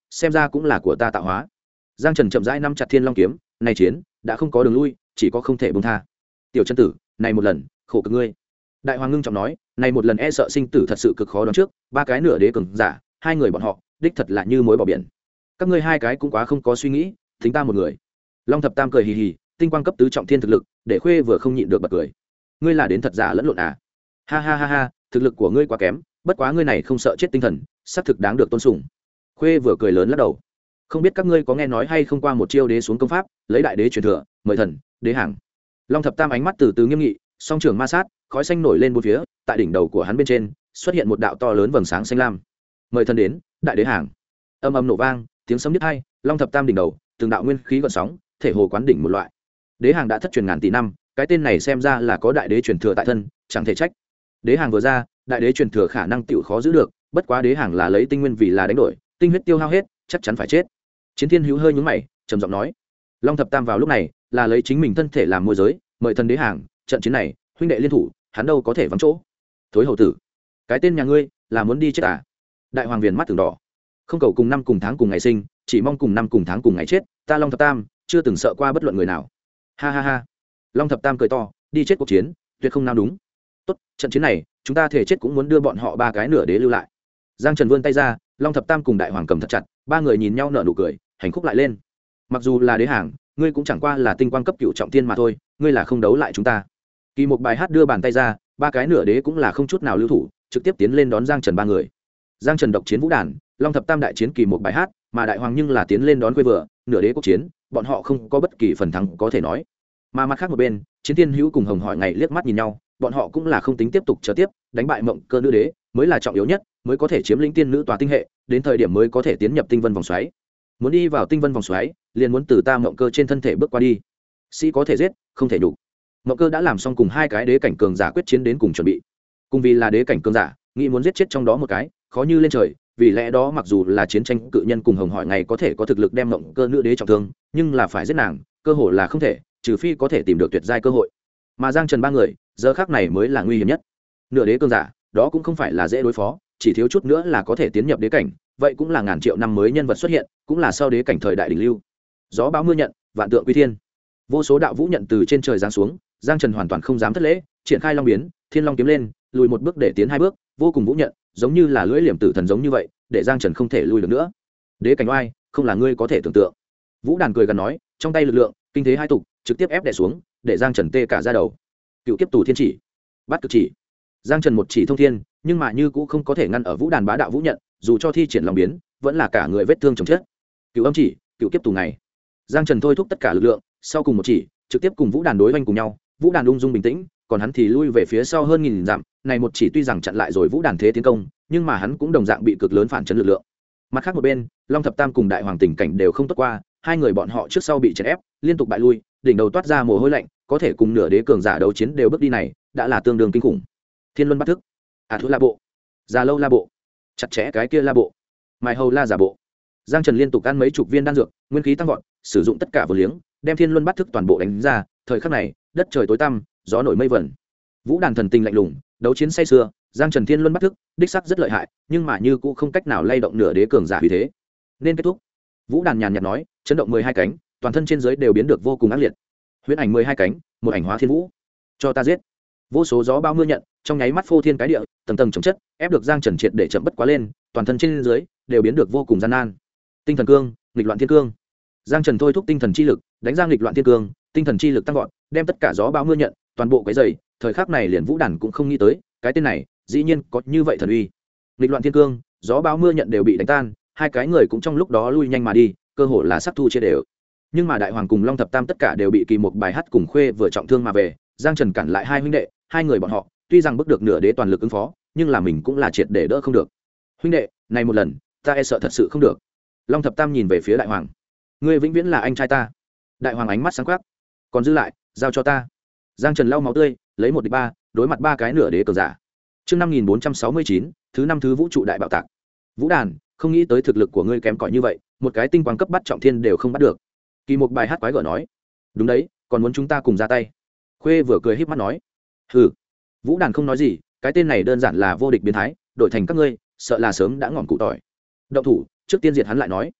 xem ra cũng là của ta tạo hóa. Giang Trần chậm rãi nắm chặt Thiên Long kiếm, này chiến đã không có đường lui, chỉ có không thể buông tha. Tiểu chân tử, này một lần khổ cực ngươi. Đại hoàng ngưng trọng nói, này một lần e sợ sinh tử thật sự cực khó đoán trước, ba cái nửa đế cường giả, hai người bọn họ đích thật là như mối bỏ biển. Các ngươi hai cái cũng quá không có suy nghĩ, tính ta một người. Long thập tam cười hì hì, tinh quang cấp tứ trọng thiên thực lực, để Khuê vừa không nhịn được bật cười. Ngươi là đến thật giả lẫn lộn à? Ha ha ha ha, thực lực của ngươi quá kém, bất quá ngươi này không sợ chết tinh thần, xác thực đáng được tôn sùng. Khuê vừa cười lớn lắc đầu. Không biết các ngươi có nghe nói hay không, qua một chiêu đế xuống công pháp, lấy đại đế truyền thừa, mời thần, đế hàng. Long thập tam ánh mắt từ từ nghiêm nghị, song trường ma sát, khói xanh nổi lên bốn phía, tại đỉnh đầu của hắn bên trên xuất hiện một đạo to lớn vầng sáng xanh lam. Mời thần đến, đại đế hàng. Âm âm nổ vang, tiếng sấm nhức hai, Long thập tam đỉnh đầu, từng đạo nguyên khí gợn sóng, thể hồ quán đỉnh một loại. Đế hàng đã thất truyền ngàn tỷ năm, cái tên này xem ra là có đại đế truyền thừa tại thân, chẳng thể trách. Đế hàng vừa ra, đại đế truyền thừa khả năng tiểu khó giữ được, bất quá đế hàng là lấy tinh nguyên vì là đánh đổi, tinh huyết tiêu hao hết, chắc chắn phải chết. Chiến Thiên Hữu hơi nhướng mày, trầm giọng nói. Long thập tam vào lúc này là lấy chính mình thân thể làm môi giới, mời thần đế hàng, trận chiến này huynh đệ liên thủ, hắn đâu có thể vắng chỗ. Thối hầu tử, cái tên nhà ngươi là muốn đi chết à? Đại hoàng viền mắt từng đỏ. Không cầu cùng năm cùng tháng cùng ngày sinh, chỉ mong cùng năm cùng tháng cùng ngày chết, ta Long thập tam chưa từng sợ qua bất luận người nào. Ha ha ha. Long thập tam cười to, đi chết cuộc chiến tuyệt không nào đúng. Tốt, trận chiến này chúng ta thể chết cũng muốn đưa bọn họ ba cái nửa đế lưu lại. Giang Trần vươn tay ra, Long thập tam cùng đại hoàng cầm thật chặt, ba người nhìn nhau nở nụ cười, hành khúc lại lên. Mặc dù là đế hàng, ngươi cũng chẳng qua là tinh quang cấp cựu trọng thiên mà thôi, ngươi là không đấu lại chúng ta. Kỳ một bài hát đưa bàn tay ra, ba cái nửa đế cũng là không chút nào lưu thủ, trực tiếp tiến lên đón Giang Trần ba người. Giang Trần độc chiến vũ đàn, Long thập tam đại chiến kỳ một bài hát, mà đại hoàng nhưng là tiến lên đón quê vừa, nửa đế quốc chiến, bọn họ không có bất kỳ phần thắng có thể nói. Mà mặt khác một bên, Chiến Thiên Hữu cùng Hồng Hỏi ngày liếc mắt nhìn nhau, bọn họ cũng là không tính tiếp tục chờ tiếp, đánh bại Mộng Cơ nữ đế mới là trọng yếu nhất, mới có thể chiếm lĩnh tiên nữ tòa tinh hệ, đến thời điểm mới có thể tiến nhập tinh vân vòng xoáy. Muốn đi vào tinh vân vòng xoáy, liền muốn từ ta Mộng Cơ trên thân thể bước qua đi. Sĩ có thể giết, không thể đủ. Mộng Cơ đã làm xong cùng hai cái đế cảnh cường giả quyết chiến đến cùng chuẩn bị. Cùng vì là đế cảnh cường giả, nghĩ muốn giết chết trong đó một cái, khó như lên trời, vì lẽ đó mặc dù là chiến tranh cự nhân cùng Hồng Hỏi ngày có thể có thực lực đem Mộng Cơ nữ đế trọng thương, nhưng là phải giết nàng, cơ hội là không thể, trừ phi có thể tìm được tuyệt giai cơ hội. Mà Giang Trần ba người, giờ khắc này mới là nguy hiểm nhất. Nửa đế cường giả, đó cũng không phải là dễ đối phó, chỉ thiếu chút nữa là có thể tiến nhập đế cảnh, vậy cũng là ngàn triệu năm mới nhân vật xuất hiện, cũng là sau đế cảnh thời đại đỉnh lưu. Gió bão mưa nhận, vạn tượng quy thiên. Vô số đạo vũ nhận từ trên trời giáng xuống, Giang Trần hoàn toàn không dám thất lễ, triển khai long biến, Thiên Long kiếm lên, lùi một bước để tiến hai bước, vô cùng vũ nhận, giống như là lưỡi liềm tử thần giống như vậy, để Giang Trần không thể lùi được nữa. Đế cảnh oai, không là ngươi có thể tưởng tượng. Vũ đàn cười gần nói, trong tay lực lượng, kinh thế hai tục, trực tiếp ép đè xuống, để Giang Trần tê cả da đầu. Cựu kiếp tù thiên chỉ, bắt cực chỉ. Giang Trần một chỉ thông thiên, nhưng mà như cũng không có thể ngăn ở vũ đàn bá đạo vũ nhận, dù cho thi triển lòng biến, vẫn là cả người vết thương chồng chết. Cựu âm chỉ, cựu kiếp tù này. Giang Trần thôi thúc tất cả lực lượng, sau cùng một chỉ, trực tiếp cùng vũ đàn đối oanh cùng nhau, vũ đàn ung dung bình tĩnh, còn hắn thì lui về phía sau hơn nghìn dặm, này một chỉ tuy rằng chặn lại rồi vũ đàn thế tiến công, nhưng mà hắn cũng đồng dạng bị cực lớn phản chấn lực lượng. Mặt khác một bên, Long thập tam cùng đại hoàng tình cảnh đều không tốt qua, hai người bọn họ trước sau bị chèn ép, liên tục bại lui, đỉnh đầu toát ra mồ hôi lạnh, có thể cùng nửa đế cường giả đấu chiến đều bước đi này, đã là tương đương kinh khủng. Thiên luân bắt thức, à thua la bộ, già lâu la bộ, chặt chẽ cái kia la bộ, mài hầu la giả bộ. Giang Trần liên tục ăn mấy chục viên đan dược, nguyên khí tăng vọt, sử dụng tất cả vừa liếng, đem thiên luân bắt thức toàn bộ đánh ra. Thời khắc này, đất trời tối tăm, gió nổi mây vẩn. Vũ đàn thần tình lạnh lùng, đấu chiến say sưa, Giang Trần thiên luân bắt thức, đích sắc rất lợi hại, nhưng mà như cũng không cách nào lay động nửa đế cường giả vì thế. Nên kết thúc. Vũ đàn nhàn nhạt nói, chấn động mười hai cánh, toàn thân trên dưới đều biến được vô cùng ác liệt. Huyễn ảnh mười hai cánh, một ảnh hóa thiên vũ, cho ta giết. Vô số gió bao mưa nhận, trong nháy mắt phô thiên cái địa, tầng tầng chống chất, ép được Giang Trần triệt để chậm bất quá lên, toàn thân trên dưới đều biến được vô cùng gian nan. Tinh thần cương, nghịch loạn thiên cương. Giang Trần thôi thúc tinh thần chi lực, đánh ra nghịch loạn thiên cương, tinh thần chi lực tăng vọt, đem tất cả gió bao mưa nhận, toàn bộ cái dày. Thời khắc này liền Vũ đàn cũng không nghĩ tới, cái tên này, dĩ nhiên có như vậy thần uy. Nghịch loạn thiên cương, gió bao mưa nhận đều bị đánh tan, hai cái người cũng trong lúc đó lui nhanh mà đi, cơ hội là sắc thu chia đều. Nhưng mà đại hoàng cùng Long thập tam tất cả đều bị kỳ một bài hát cùng khuê vừa trọng thương mà về, Giang Trần cản lại hai huynh đệ, hai người bọn họ tuy rằng bước được nửa đế toàn lực ứng phó, nhưng là mình cũng là triệt để đỡ không được. Huynh đệ, này một lần, ta e sợ thật sự không được. Long thập tam nhìn về phía đại hoàng, ngươi vĩnh viễn là anh trai ta. Đại hoàng ánh mắt sáng quắc, còn dư lại, giao cho ta. Giang Trần lau máu tươi, lấy một địch ba, đối mặt ba cái nửa đế cường giả. Chương năm nghìn bốn trăm sáu mươi chín, thứ năm thứ vũ trụ đại bạo tạc. Vũ đàn, không nghĩ tới thực lực của ngươi kém cỏi như vậy, một cái tinh quang cấp bắt trọng thiên đều không bắt được. Kỳ một bài hát quái gở nói, đúng đấy, còn muốn chúng ta cùng ra tay. Khuê vừa cười híp mắt nói, hừ. Vũ đàn không nói gì, cái tên này đơn giản là vô địch biến thái, đổi thành các ngươi, sợ là sớm đã ngọn cụ tỏi. Động thủ, trước tiên diệt hắn lại nói.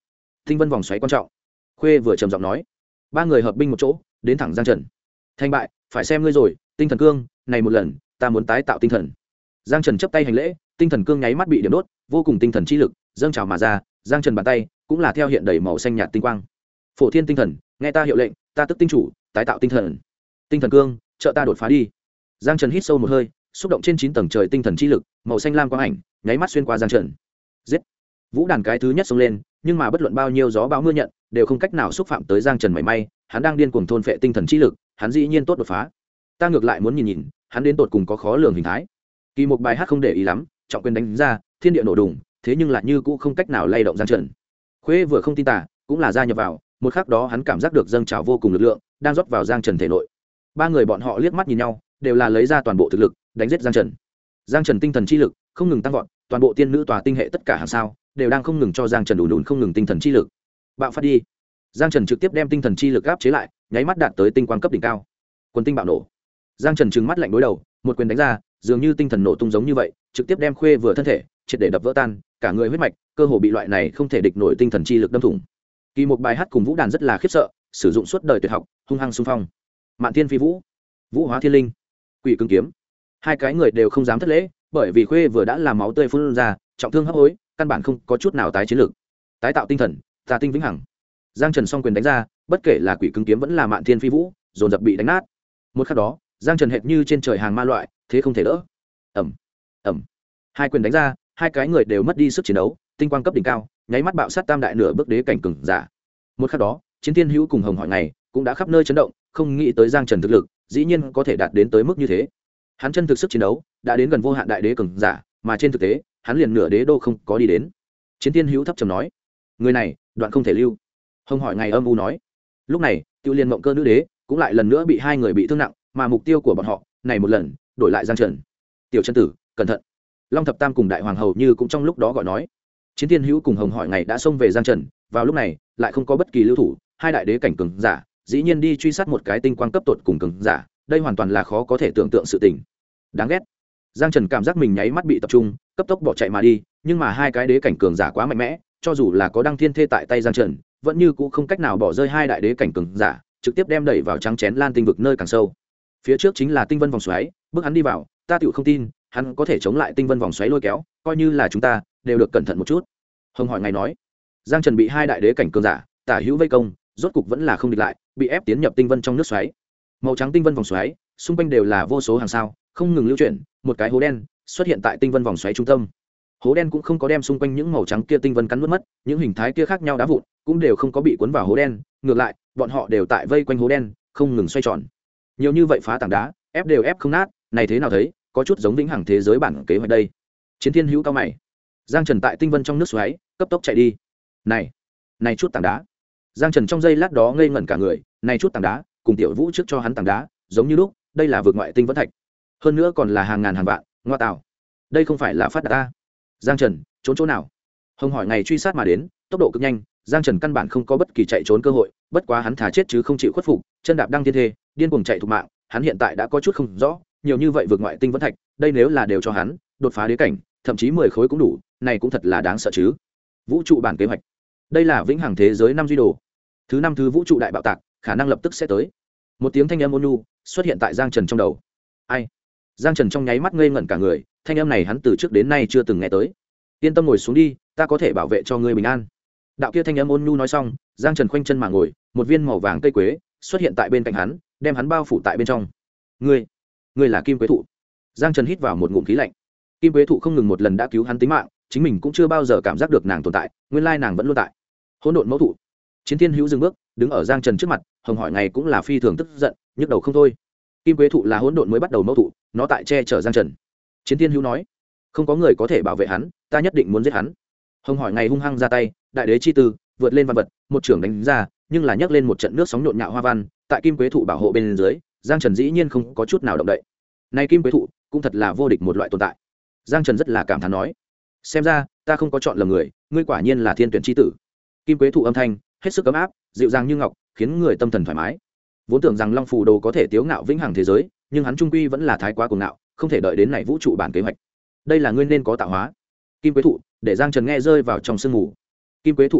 tinh vân vòng xoáy quan trọng. Khuê vừa trầm giọng nói. Ba người hợp binh một chỗ đến thẳng Giang Trần. Thành bại phải xem ngươi rồi, tinh thần cương này một lần ta muốn tái tạo tinh thần. Giang Trần chấp tay hành lễ, tinh thần cương nháy mắt bị điểm đốt, vô cùng tinh thần chi lực dâng trào mà ra. Giang Trần bàn tay cũng là theo hiện đầy màu xanh nhạt tinh quang. Phổ thiên tinh thần, nghe ta hiệu lệnh, ta tức tinh chủ tái tạo tinh thần. Tinh thần cương trợ ta đột phá đi. Giang Trần hít sâu một hơi, xúc động trên chín tầng trời tinh thần chi lực, màu xanh lam quang ảnh nháy mắt xuyên qua Giang Trần. Giết! Vũ đàn cái thứ nhất xông lên, nhưng mà bất luận bao nhiêu gió bão mưa nhận đều không cách nào xúc phạm tới Giang Trần mảy may. Hắn đang điên cuồng thôn phệ tinh thần chi lực, hắn dĩ nhiên tốt đột phá. Ta ngược lại muốn nhìn nhìn hắn đến tột cùng có khó lường hình thái. Kỳ một bài hát không để ý lắm, trọng quyền đánh ra, thiên địa nổ đùng, thế nhưng lại như cũ không cách nào lay động Giang Trần. Khuê vừa không tin tả, cũng là gia nhập vào, một khắc đó hắn cảm giác được dâng trào vô cùng lực lượng đang rót vào Giang Trần thể nội. Ba người bọn họ liếc mắt nhìn nhau, đều là lấy ra toàn bộ thực lực đánh giết Giang Trần. Giang Trần tinh thần chi lực không ngừng tăng vọt, toàn bộ tiên nữ tòa tinh hệ tất cả hàng sao đều đang không ngừng cho Giang Trần đủ đùn không ngừng tinh thần chi lực bạo phát đi. Giang Trần trực tiếp đem tinh thần chi lực áp chế lại, nháy mắt đạt tới tinh quang cấp đỉnh cao. Quần tinh bạo nổ. Giang Trần trừng mắt lạnh đối đầu, một quyền đánh ra, dường như tinh thần nổ tung giống như vậy, trực tiếp đem Khuê vừa thân thể triệt để đập vỡ tan, cả người huyết mạch cơ hồ bị loại này không thể địch nổi tinh thần chi lực đâm thủng. Kỳ một bài hát cùng Vũ đàn rất là khiếp sợ, sử dụng suốt đời tuyệt học, hung hăng xung phong. Mạn Thiên Phi Vũ, Vũ Hóa Thiên Linh, Quỷ Cương Kiếm. Hai cái người đều không dám thất lễ, bởi vì Khuê vừa đã làm máu tươi phun ra, trọng thương hấp hối, căn bản không có chút nào tái chiến lực. Tái tạo tinh thần, tà tinh vĩnh hằng. Giang Trần song quyền đánh ra, bất kể là Quỷ Cương Kiếm vẫn là Mạn Thiên Phi Vũ, dồn dập bị đánh nát. Một khắc đó, Giang Trần hệt như trên trời hàng ma loại, thế không thể đỡ. Ầm, ầm. Hai quyền đánh ra, hai cái người đều mất đi sức chiến đấu, tinh quang cấp đỉnh cao, nháy mắt bạo sát tam đại nửa bước đế cảnh cường giả. Một khắc đó, Chiến Thiên Hữu cùng Hồng Hỏi Ngày cũng đã khắp nơi chấn động, không nghĩ tới Giang Trần thực lực, dĩ nhiên có thể đạt đến tới mức như thế. Hắn chân thực sức chiến đấu đã đến gần vô hạn đại đế cường giả, mà trên thực tế, hắn liền nửa đế đô không có đi đến. Chiến Thiên Hữu thấp trầm nói, người này, đoạn không thể lưu. Hồng Hỏi Ngày âm u nói. Lúc này, Tiêu Liên Mộng Cơ nữ đế cũng lại lần nữa bị hai người bị thương nặng, mà mục tiêu của bọn họ, này một lần, đổi lại Giang Trần. Tiểu chân tử, cẩn thận. Long Thập Tam cùng Đại Hoàng hầu như cũng trong lúc đó gọi nói. Chiến Thiên Hữu cùng Hồng Hỏi Ngày đã xông về Giang Trần, vào lúc này, lại không có bất kỳ lưu thủ, hai đại đế cảnh cường giả, dĩ nhiên đi truy sát một cái tinh quang cấp tột cùng cường giả, đây hoàn toàn là khó có thể tưởng tượng sự tình. Đáng ghét. Giang Trần cảm giác mình nháy mắt bị tập trung, cấp tốc bỏ chạy mà đi, nhưng mà hai cái đế cảnh cường giả quá mạnh mẽ, cho dù là có Đăng Thiên Thê tại tay Giang Trần, vẫn như cũ không cách nào bỏ rơi hai đại đế cảnh cường giả, trực tiếp đem đẩy vào trắng chén lan tinh vực nơi càng sâu. Phía trước chính là tinh vân vòng xoáy, bước hắn đi vào, ta tựu không tin, hắn có thể chống lại tinh vân vòng xoáy lôi kéo, coi như là chúng ta, đều được cẩn thận một chút. Hồng Hỏi Ngày nói. Giang Trần bị hai đại đế cảnh cường giả tả hữu vây công, rốt cục vẫn là không địch lại, bị ép tiến nhập tinh vân trong nước xoáy. Màu trắng tinh vân vòng xoáy, xung quanh đều là vô số hàng sao, không ngừng lưu chuyển, một cái hố đen xuất hiện tại tinh vân vòng xoáy trung tâm. Hố đen cũng không có đem xung quanh những màu trắng kia tinh vân cắn nuốt mất, những hình thái kia khác nhau đá vụn cũng đều không có bị cuốn vào hố đen, ngược lại, bọn họ đều tại vây quanh hố đen, không ngừng xoay tròn. Nhiều như vậy phá tảng đá, ép đều ép không nát, này thế nào thấy, có chút giống vĩnh hằng thế giới bản kế hoạch đây. Chiến Thiên Hữu cao mày. Giang Trần tại tinh vân trong nước xoáy, cấp tốc chạy đi. Này, này chút tảng đá. Giang Trần trong giây lát đó ngây ngẩn cả người, này chút tảng đá, cùng Tiểu Vũ trước cho hắn tảng đá, giống như lúc, đây là vượt ngoại tinh vẫn thạch. Hơn nữa còn là hàng ngàn hàng vạn, ngoa tạo. Đây không phải là phát đạt ta. Giang Trần, trốn chỗ nào? Hồng Hỏi Ngày truy sát mà đến, tốc độ cực nhanh, Giang Trần căn bản không có bất kỳ chạy trốn cơ hội, bất quá hắn thà chết chứ không chịu khuất phục, chân đạp Đăng Thiên Thê, điên cuồng chạy thục mạng, hắn hiện tại đã có chút không rõ, nhiều như vậy vượt ngoại tinh vẫn thạch, đây nếu là đều cho hắn, đột phá đế cảnh, thậm chí mười khối cũng đủ, này cũng thật là đáng sợ chứ. Vũ trụ bản kế hoạch. Đây là vĩnh hằng thế giới năm duy đồ. Thứ năm thứ vũ trụ đại bạo tạc, khả năng lập tức sẽ tới. Một tiếng thanh âm ôn nhu xuất hiện tại Giang Trần trong đầu. Ai? Giang Trần trong nháy mắt ngây ngẩn cả người, thanh âm này hắn từ trước đến nay chưa từng nghe tới. Yên tâm ngồi xuống đi, ta có thể bảo vệ cho ngươi bình an. Đạo kia thanh âm ôn nhu nói xong, Giang Trần khoanh chân mà ngồi, một viên màu vàng cây quế xuất hiện tại bên cạnh hắn, đem hắn bao phủ tại bên trong. Ngươi, ngươi là Kim Quế Thụ. Giang Trần hít vào một ngụm khí lạnh. Kim Quế Thụ không ngừng một lần đã cứu hắn tính mạng, chính mình cũng chưa bao giờ cảm giác được nàng tồn tại, nguyên lai nàng vẫn luôn tại. Hỗn độn mẫu thụ. Chiến Thiên Hữu dừng bước, đứng ở Giang Trần trước mặt, Hồng Hỏi Ngày cũng là phi thường tức giận, nhức đầu không thôi. Kim Quế Thụ là hỗn độn mới bắt đầu mẫu thụ, nó tại che chở Giang Trần. Chiến Thiên Hữu nói, không có người có thể bảo vệ hắn, ta nhất định muốn giết hắn. Hồng Hỏi Ngày hung hăng ra tay, đại đế chi tư vượt lên văn vật, một trưởng đánh ra, nhưng là nhấc lên một trận nước sóng nhộn nhạo hoa văn, tại Kim Quế Thụ bảo hộ bên dưới, Giang Trần dĩ nhiên không có chút nào động đậy. Này Kim Quế Thụ cũng thật là vô địch một loại tồn tại. Giang Trần rất là cảm thán nói, xem ra ta không có chọn lầm người, ngươi quả nhiên là thiên tuyển chi tử. Kim Quế Thụ âm thanh hết sức ấm áp, dịu dàng như ngọc, khiến người tâm thần thoải mái. Vốn tưởng rằng Long Phù Đồ có thể tiếu ngạo vĩnh hằng thế giới, nhưng hắn trung quy vẫn là thái quá cuồng ngạo, không thể đợi đến này vũ trụ bản kế hoạch. Đây là ngươi nên có tạo hóa. Kim Quế Thụ để Giang Trần nghe rơi vào trong sương mù. Kim Quế Thụ tiền bối,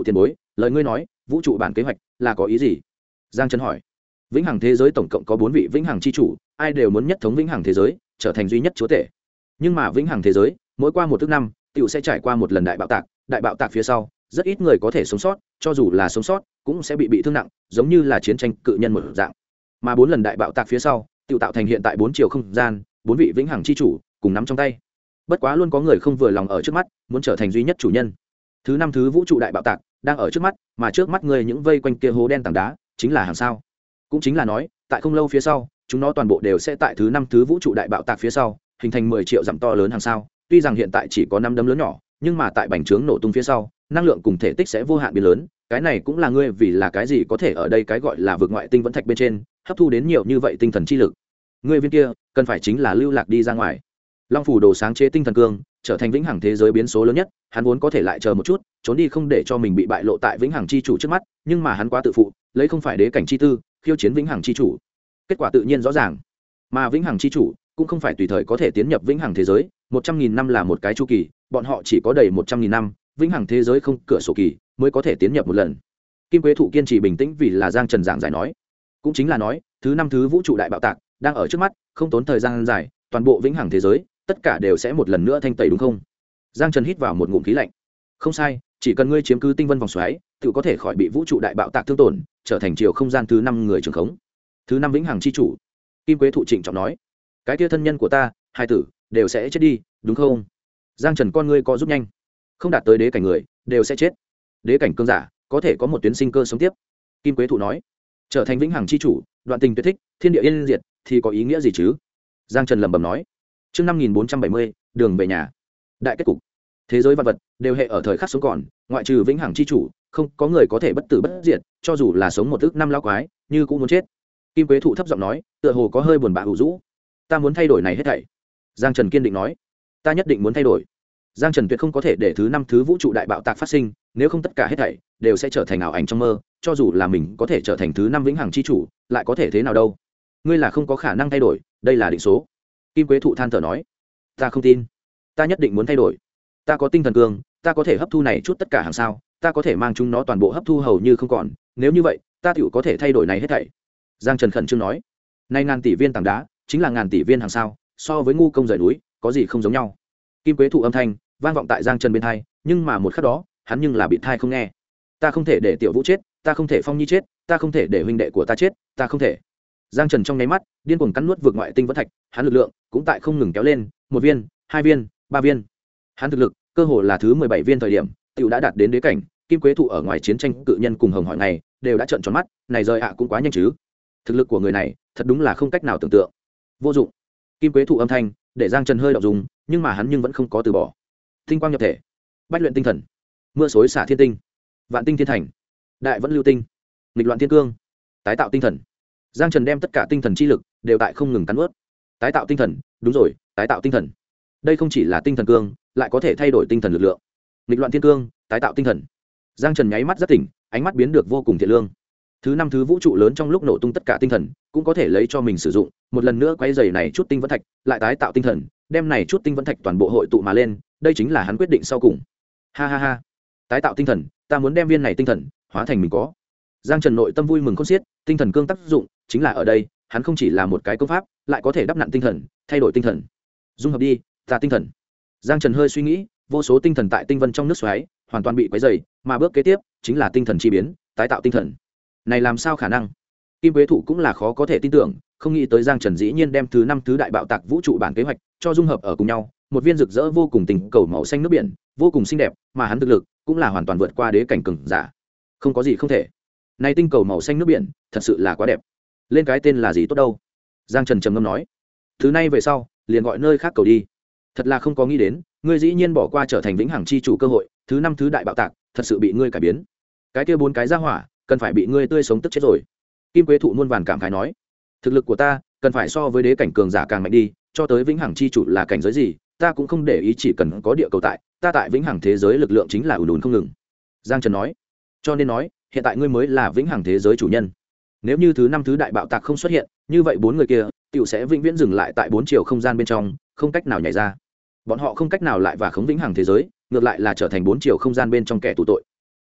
lời ngươi nói vũ trụ bản kế hoạch là có ý gì? Giang Trần hỏi. Vĩnh hằng thế giới tổng cộng có bốn vị vĩnh hằng chi chủ, ai đều muốn nhất thống vĩnh hằng thế giới, trở thành duy nhất chúa tể. Nhưng mà vĩnh hằng thế giới mỗi qua một thước năm tiểu sẽ trải qua một lần đại bạo tạc, đại bạo tạc phía sau rất ít người có thể sống sót, cho dù là sống sót cũng sẽ bị bị thương nặng, giống như là chiến tranh cự nhân một dạng. Mà bốn lần đại bạo tạc phía sau tiểu tạo thành hiện tại bốn chiều không gian, bốn vị vĩnh hằng chi chủ cùng nắm trong tay. Bất quá luôn có người không vừa lòng ở trước mắt, muốn trở thành duy nhất chủ nhân. Thứ năm thứ vũ trụ đại bạo tạc đang ở trước mắt, mà trước mắt người những vây quanh kia hố đen tảng đá chính là hàng sao. Cũng chính là nói, tại không lâu phía sau, chúng nó toàn bộ đều sẽ tại thứ năm thứ vũ trụ đại bạo tạc phía sau, hình thành mười triệu dặm to lớn hàng sao. Tuy rằng hiện tại chỉ có năm đấm lớn nhỏ, nhưng mà tại bành trướng nổ tung phía sau, năng lượng cùng thể tích sẽ vô hạn biến lớn. Cái này cũng là ngươi vì là cái gì có thể ở đây cái gọi là vượt ngoại tinh vẫn thạch bên trên, hấp thu đến nhiều như vậy tinh thần chi lực. Ngươi viên kia, cần phải chính là lưu lạc đi ra ngoài. Long phủ đồ sáng chế tinh thần cương, trở thành vĩnh hằng thế giới biến số lớn nhất, hắn vốn có thể lại chờ một chút, trốn đi không để cho mình bị bại lộ tại vĩnh hằng chi chủ trước mắt, nhưng mà hắn quá tự phụ, lấy không phải đế cảnh chi tư, khiêu chiến vĩnh hằng chi chủ. Kết quả tự nhiên rõ ràng. Mà vĩnh hằng chi chủ cũng không phải tùy thời có thể tiến nhập vĩnh hằng thế giới, một trăm nghìn năm là một cái chu kỳ, bọn họ chỉ có đầy một trăm nghìn năm, vĩnh hằng thế giới không cửa sổ kỳ mới có thể tiến nhập một lần. Kim Quế Thụ kiên trì bình tĩnh vì là Giang Trần giảng giải nói, cũng chính là nói, thứ năm thứ vũ trụ đại bạo tạc đang ở trước mắt, không tốn thời gian dài, toàn bộ vĩnh hằng thế giới tất cả đều sẽ một lần nữa thanh tẩy đúng không? Giang Trần hít vào một ngụm khí lạnh. Không sai, chỉ cần ngươi chiếm cứ tinh vân vòng xoáy, tự có thể khỏi bị vũ trụ đại bạo tạc thương tổn, trở thành chiều không gian thứ năm người trường khống. Thứ năm vĩnh hằng chi chủ. Kim Quế Thụ trịnh trọng nói, cái kia thân nhân của ta, hai tử đều sẽ chết đi, đúng không? Giang Trần con ngươi co giúp nhanh. Không đạt tới đế cảnh người, đều sẽ chết. Đế cảnh cương giả, có thể có một tuyến sinh cơ sống tiếp. Kim Quế Thụ nói, trở thành vĩnh hằng chi chủ, đoạn tình tuyệt thích, thiên địa yên diệt, thì có ý nghĩa gì chứ? Giang Trần lẩm bẩm nói. Chương năm nghìn bốn trăm bảy mươi, đường về nhà. Đại kết cục. Thế giới vạn vật đều hệ ở thời khắc sống còn, ngoại trừ vĩnh hằng chi chủ, không có người có thể bất tử bất diệt, cho dù là sống một ức năm lão quái, như cũng muốn chết. Kim Quế Thụ thấp giọng nói, tựa hồ có hơi buồn bã ủ rũ. Ta muốn thay đổi này hết thảy. Giang Trần kiên định nói, ta nhất định muốn thay đổi. Giang Trần tuyệt không có thể để thứ năm thứ vũ trụ đại bạo tạc phát sinh, nếu không tất cả hết thảy đều sẽ trở thành ảo ảnh trong mơ, cho dù là mình có thể trở thành thứ năm vĩnh hằng chi chủ, lại có thể thế nào đâu? Ngươi là không có khả năng thay đổi, đây là định số. Kim Quế Thụ than thở nói, ta không tin, ta nhất định muốn thay đổi. Ta có tinh thần cương, ta có thể hấp thu này chút tất cả hàng sao, ta có thể mang chúng nó toàn bộ hấp thu hầu như không còn, nếu như vậy, ta tựu có thể thay đổi này hết thảy. Giang Trần khẩn trương nói, nay ngàn tỷ viên tảng đá, chính là ngàn tỷ viên hàng sao, so với ngu công rời núi, có gì không giống nhau. Kim Quế Thụ âm thanh vang vọng tại Giang Trần bên tai, nhưng mà một khắc đó, hắn nhưng là bị thai không nghe. Ta không thể để Tiểu Vũ chết, ta không thể Phong Nhi chết, ta không thể để huynh đệ của ta chết, ta không thể. Giang Trần trong nháy mắt điên cuồng cắn nuốt vượt ngoại tinh vẫn thạch, hắn lực lượng cũng tại không ngừng kéo lên, một viên, hai viên, ba viên. Hắn thực lực cơ hồ là thứ mười bảy viên thời điểm, tiểu đã đạt đến đế cảnh. Kim Quế Thụ ở ngoài chiến tranh cự nhân cùng Hồng Hỏi này đều đã trợn tròn mắt, này rời ạ cũng quá nhanh chứ. Thực lực của người này, thật đúng là không cách nào tưởng tượng. Vô dụng. Kim Quế Thụ âm thanh để Giang Trần hơi động dung, nhưng mà hắn nhưng vẫn không có từ bỏ. Tinh quang nhập thể, bách luyện tinh thần, mưa xối xả thiên tinh, vạn tinh thiên thành, đại vẫn lưu tinh, nghịch loạn thiên cương, tái tạo tinh thần. Giang Trần đem tất cả tinh thần chi lực đều tại không ngừng cắn ướt. Tái tạo tinh thần, đúng rồi, tái tạo tinh thần. Đây không chỉ là tinh thần cương, lại có thể thay đổi tinh thần lực lượng. Nghịch loạn thiên cương, tái tạo tinh thần. Giang Trần nháy mắt rất tỉnh, ánh mắt biến được vô cùng thiện lương. Thứ năm thứ vũ trụ lớn trong lúc nổ tung tất cả tinh thần, cũng có thể lấy cho mình sử dụng, một lần nữa quay giày này chút tinh vẫn thạch, lại tái tạo tinh thần, đem này chút tinh vẫn thạch toàn bộ hội tụ mà lên, đây chính là hắn quyết định sau cùng. Ha ha ha. Tái tạo tinh thần, ta muốn đem viên này tinh thần hóa thành mình có. Giang Trần nội tâm vui mừng khôn xiết, tinh thần cương tác dụng chính là ở đây, hắn không chỉ là một cái công pháp, lại có thể đắp nặn tinh thần, thay đổi tinh thần. Dung hợp đi, ta tinh thần. Giang Trần hơi suy nghĩ, vô số tinh thần tại tinh vân trong nước xoáy, hoàn toàn bị quấy rầy, mà bước kế tiếp chính là tinh thần chi biến, tái tạo tinh thần. Này làm sao khả năng? Kim Quế Thụ cũng là khó có thể tin tưởng, không nghĩ tới Giang Trần dĩ nhiên đem thứ năm thứ đại bạo tạc vũ trụ bản kế hoạch cho dung hợp ở cùng nhau, một viên rực rỡ vô cùng tình cầu màu xanh nước biển, vô cùng xinh đẹp, mà hắn thực lực cũng là hoàn toàn vượt qua đế cảnh cường giả. Không có gì không thể. Này tinh cầu màu xanh nước biển, thật sự là quá đẹp. Lên cái tên là gì tốt đâu? Giang Trần trầm ngâm nói. Thứ nay về sau, liền gọi nơi khác cầu đi. Thật là không có nghĩ đến, ngươi dĩ nhiên bỏ qua trở thành vĩnh hằng chi chủ cơ hội, thứ năm thứ đại bạo tạc, thật sự bị ngươi cải biến. Cái kia bốn cái ra hỏa, cần phải bị ngươi tươi sống tức chết rồi. Kim Quế Thụ muôn vàn cảm khái nói, thực lực của ta cần phải so với đế cảnh cường giả càng mạnh đi, cho tới vĩnh hằng chi chủ là cảnh giới gì, ta cũng không để ý, chỉ cần có địa cầu tại, ta tại vĩnh hằng thế giới lực lượng chính là ùn ùn không ngừng. Giang Trần nói, cho nên nói, hiện tại ngươi mới là vĩnh hằng thế giới chủ nhân. Nếu như thứ năm thứ đại bạo tạc không xuất hiện, như vậy bốn người kia tiểu sẽ vĩnh viễn dừng lại tại bốn chiều không gian bên trong, không cách nào nhảy ra. Bọn họ không cách nào lại và khống vĩnh hằng thế giới, ngược lại là trở thành bốn chiều không gian bên trong kẻ tù tội.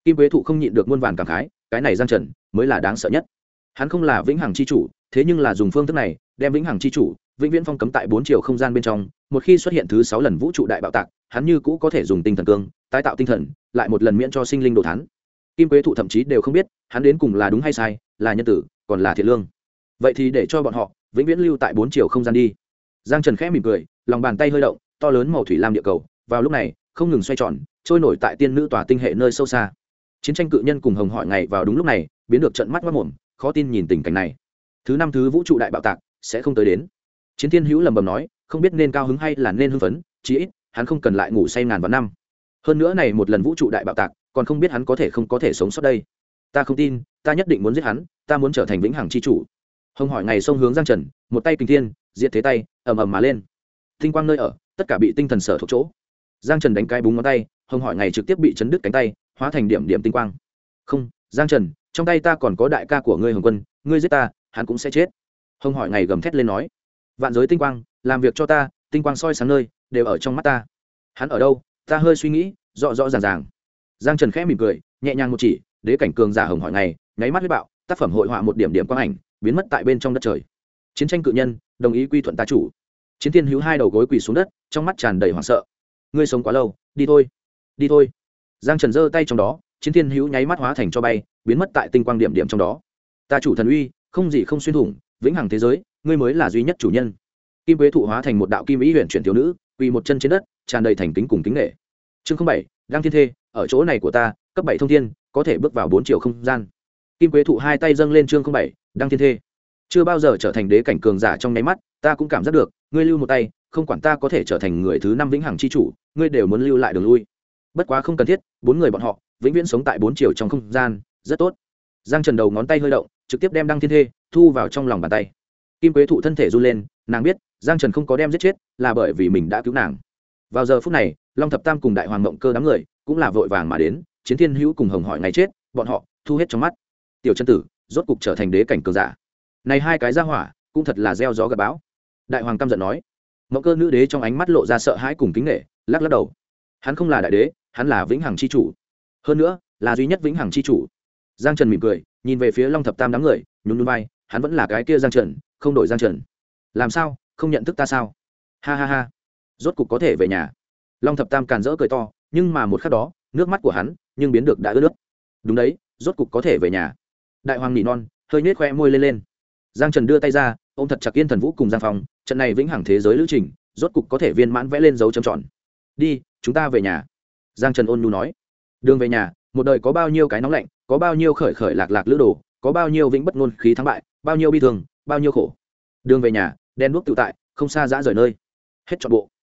Kim Quế Thụ không nhịn được muôn vàn cảm khái, cái này Giang Trần mới là đáng sợ nhất. Hắn không là vĩnh hằng chi chủ, thế nhưng là dùng phương thức này đem vĩnh hằng chi chủ vĩnh viễn phong cấm tại bốn chiều không gian bên trong. Một khi xuất hiện thứ sáu lần vũ trụ đại bạo tạc, hắn như cũ có thể dùng tinh thần cương tái tạo tinh thần, lại một lần miễn cho sinh linh đồ thán. Kim Quế Thụ thậm chí đều không biết hắn đến cùng là đúng hay sai, là nhân tử còn là thiện lương. Vậy thì để cho bọn họ vĩnh viễn lưu tại bốn chiều không gian đi. Giang Trần khẽ mỉm cười, lòng bàn tay hơi động, to lớn màu thủy lam địa cầu vào lúc này không ngừng xoay tròn, trôi nổi tại tiên nữ tòa tinh hệ nơi sâu xa. Chiến tranh cự nhân cùng Hồng Hỏi ngày vào đúng lúc này biến được trận mắt mất mồm, khó tin nhìn tình cảnh này. Thứ năm thứ vũ trụ đại bạo tạc sẽ không tới đến. Chiến Thiên Hữu lẩm bẩm nói, không biết nên cao hứng hay là nên hưng phấn, chí ít hắn không cần lại ngủ say ngàn vạn năm. Hơn nữa này một lần vũ trụ đại bạo tạc, còn không biết hắn có thể không có thể sống sót đây. Ta không tin, ta nhất định muốn giết hắn, ta muốn trở thành vĩnh hằng chi chủ. Hồng Hỏi ngày xông hướng Giang Trần, một tay kình thiên, diệt thế tay, ầm ầm mà lên. Tinh quang nơi ở, tất cả bị tinh thần sở thuộc chỗ. Giang Trần đánh cái búng ngón tay, Hồng Hỏi ngày trực tiếp bị chấn đứt cánh tay, hóa thành điểm điểm tinh quang. Không, Giang Trần, trong tay ta còn có đại ca của ngươi Hồng Quân, ngươi giết ta, hắn cũng sẽ chết. Hồng Hỏi ngày gầm thét lên nói, vạn giới tinh quang, làm việc cho ta, tinh quang soi sáng nơi, đều ở trong mắt ta. Hắn ở đâu? Ta hơi suy nghĩ, rõ rõ ràng ràng. Giang Trần khẽ mỉm cười, nhẹ nhàng một chỉ, đế cảnh cường giả Hồng Hỏi ngày, nháy mắt huyết bạo, tác phẩm hội họa một điểm điểm quang ảnh, biến mất tại bên trong đất trời. Chiến tranh cự nhân, đồng ý quy thuận ta chủ. Chiến Thiên Hữu hai đầu gối quỳ xuống đất, trong mắt tràn đầy hoảng sợ. Ngươi sống quá lâu, đi thôi, đi thôi. Giang Trần giơ tay trong đó, Chiến Thiên Hữu nháy mắt hóa thành cho bay, biến mất tại tinh quang điểm điểm trong đó. Ta chủ thần uy, không gì không xuyên thủng, vĩnh hằng thế giới, ngươi mới là duy nhất chủ nhân. Kim Quế Thụ hóa thành một đạo kim ý huyền chuyển thiếu nữ, quỳ một chân trên đất, tràn đầy thành kính cùng kính nể. Chương không bảy, Đăng Thiên Thê, ở chỗ này của ta, cấp bảy thông thiên, có thể bước vào bốn chiều không gian. Kim Quế Thụ hai tay dâng lên chương không bảy, Đăng Thiên Thê. Chưa bao giờ trở thành đế cảnh cường giả trong nháy mắt, ta cũng cảm giác được, ngươi lưu một tay, không quản ta có thể trở thành người thứ năm vĩnh hằng chi chủ, ngươi đều muốn lưu lại đường lui. Bất quá không cần thiết, bốn người bọn họ vĩnh viễn sống tại bốn chiều trong không gian, rất tốt. Giang Trần đầu ngón tay hơi động, trực tiếp đem Đăng Thiên Thê thu vào trong lòng bàn tay. Kim Quế Thụ thân thể run lên, nàng biết Giang Trần không có đem giết chết, là bởi vì mình đã cứu nàng. Vào giờ phút này, Long Thập Tam cùng Đại Hoàng Mộng Cơ đám người cũng là vội vàng mà đến, Chiến Thiên Hữu cùng Hồng Hỏi ngày chết, bọn họ thu hết trong mắt. Tiểu chân tử rốt cục trở thành đế cảnh cường giả. Này hai cái gia hỏa cũng thật là gieo gió gặt bão. Đại Hoàng căm giận nói. Mộng Cơ nữ đế trong ánh mắt lộ ra sợ hãi cùng kính nể, lắc lắc đầu. Hắn không là đại đế, hắn là vĩnh hằng chi chủ, hơn nữa là duy nhất vĩnh hằng chi chủ. Giang Trần mỉm cười, nhìn về phía Long Thập Tam đám người, nhún nhún vai, hắn vẫn là cái kia Giang Trần, không đổi Giang Trần. Làm sao, không nhận thức ta sao? Ha ha ha, rốt cục có thể về nhà. Long Thập Tam càn rỡ cười to, nhưng mà một khắc đó, nước mắt của hắn nhưng biến được đã ướt nước. Đúng đấy, rốt cục có thể về nhà. Đại Hoàng nỉ non, hơi nhếch khoe môi lên lên. Giang Trần đưa tay ra, ôm thật chặt Yên Thần Vũ cùng Giang Phong, trận này vĩnh hằng thế giới lữ trình, rốt cục có thể viên mãn vẽ lên dấu chấm tròn. Đi, chúng ta về nhà. Giang Trần ôn nhu nói. Đường về nhà, một đời có bao nhiêu cái nóng lạnh, có bao nhiêu khởi khởi lạc lạc lữ đồ, có bao nhiêu vĩnh bất ngôn khí thắng bại, bao nhiêu bi thương, bao nhiêu khổ. Đường về nhà, đen đuốc tự tại, không xa dã rời nơi. Hết trọn bộ.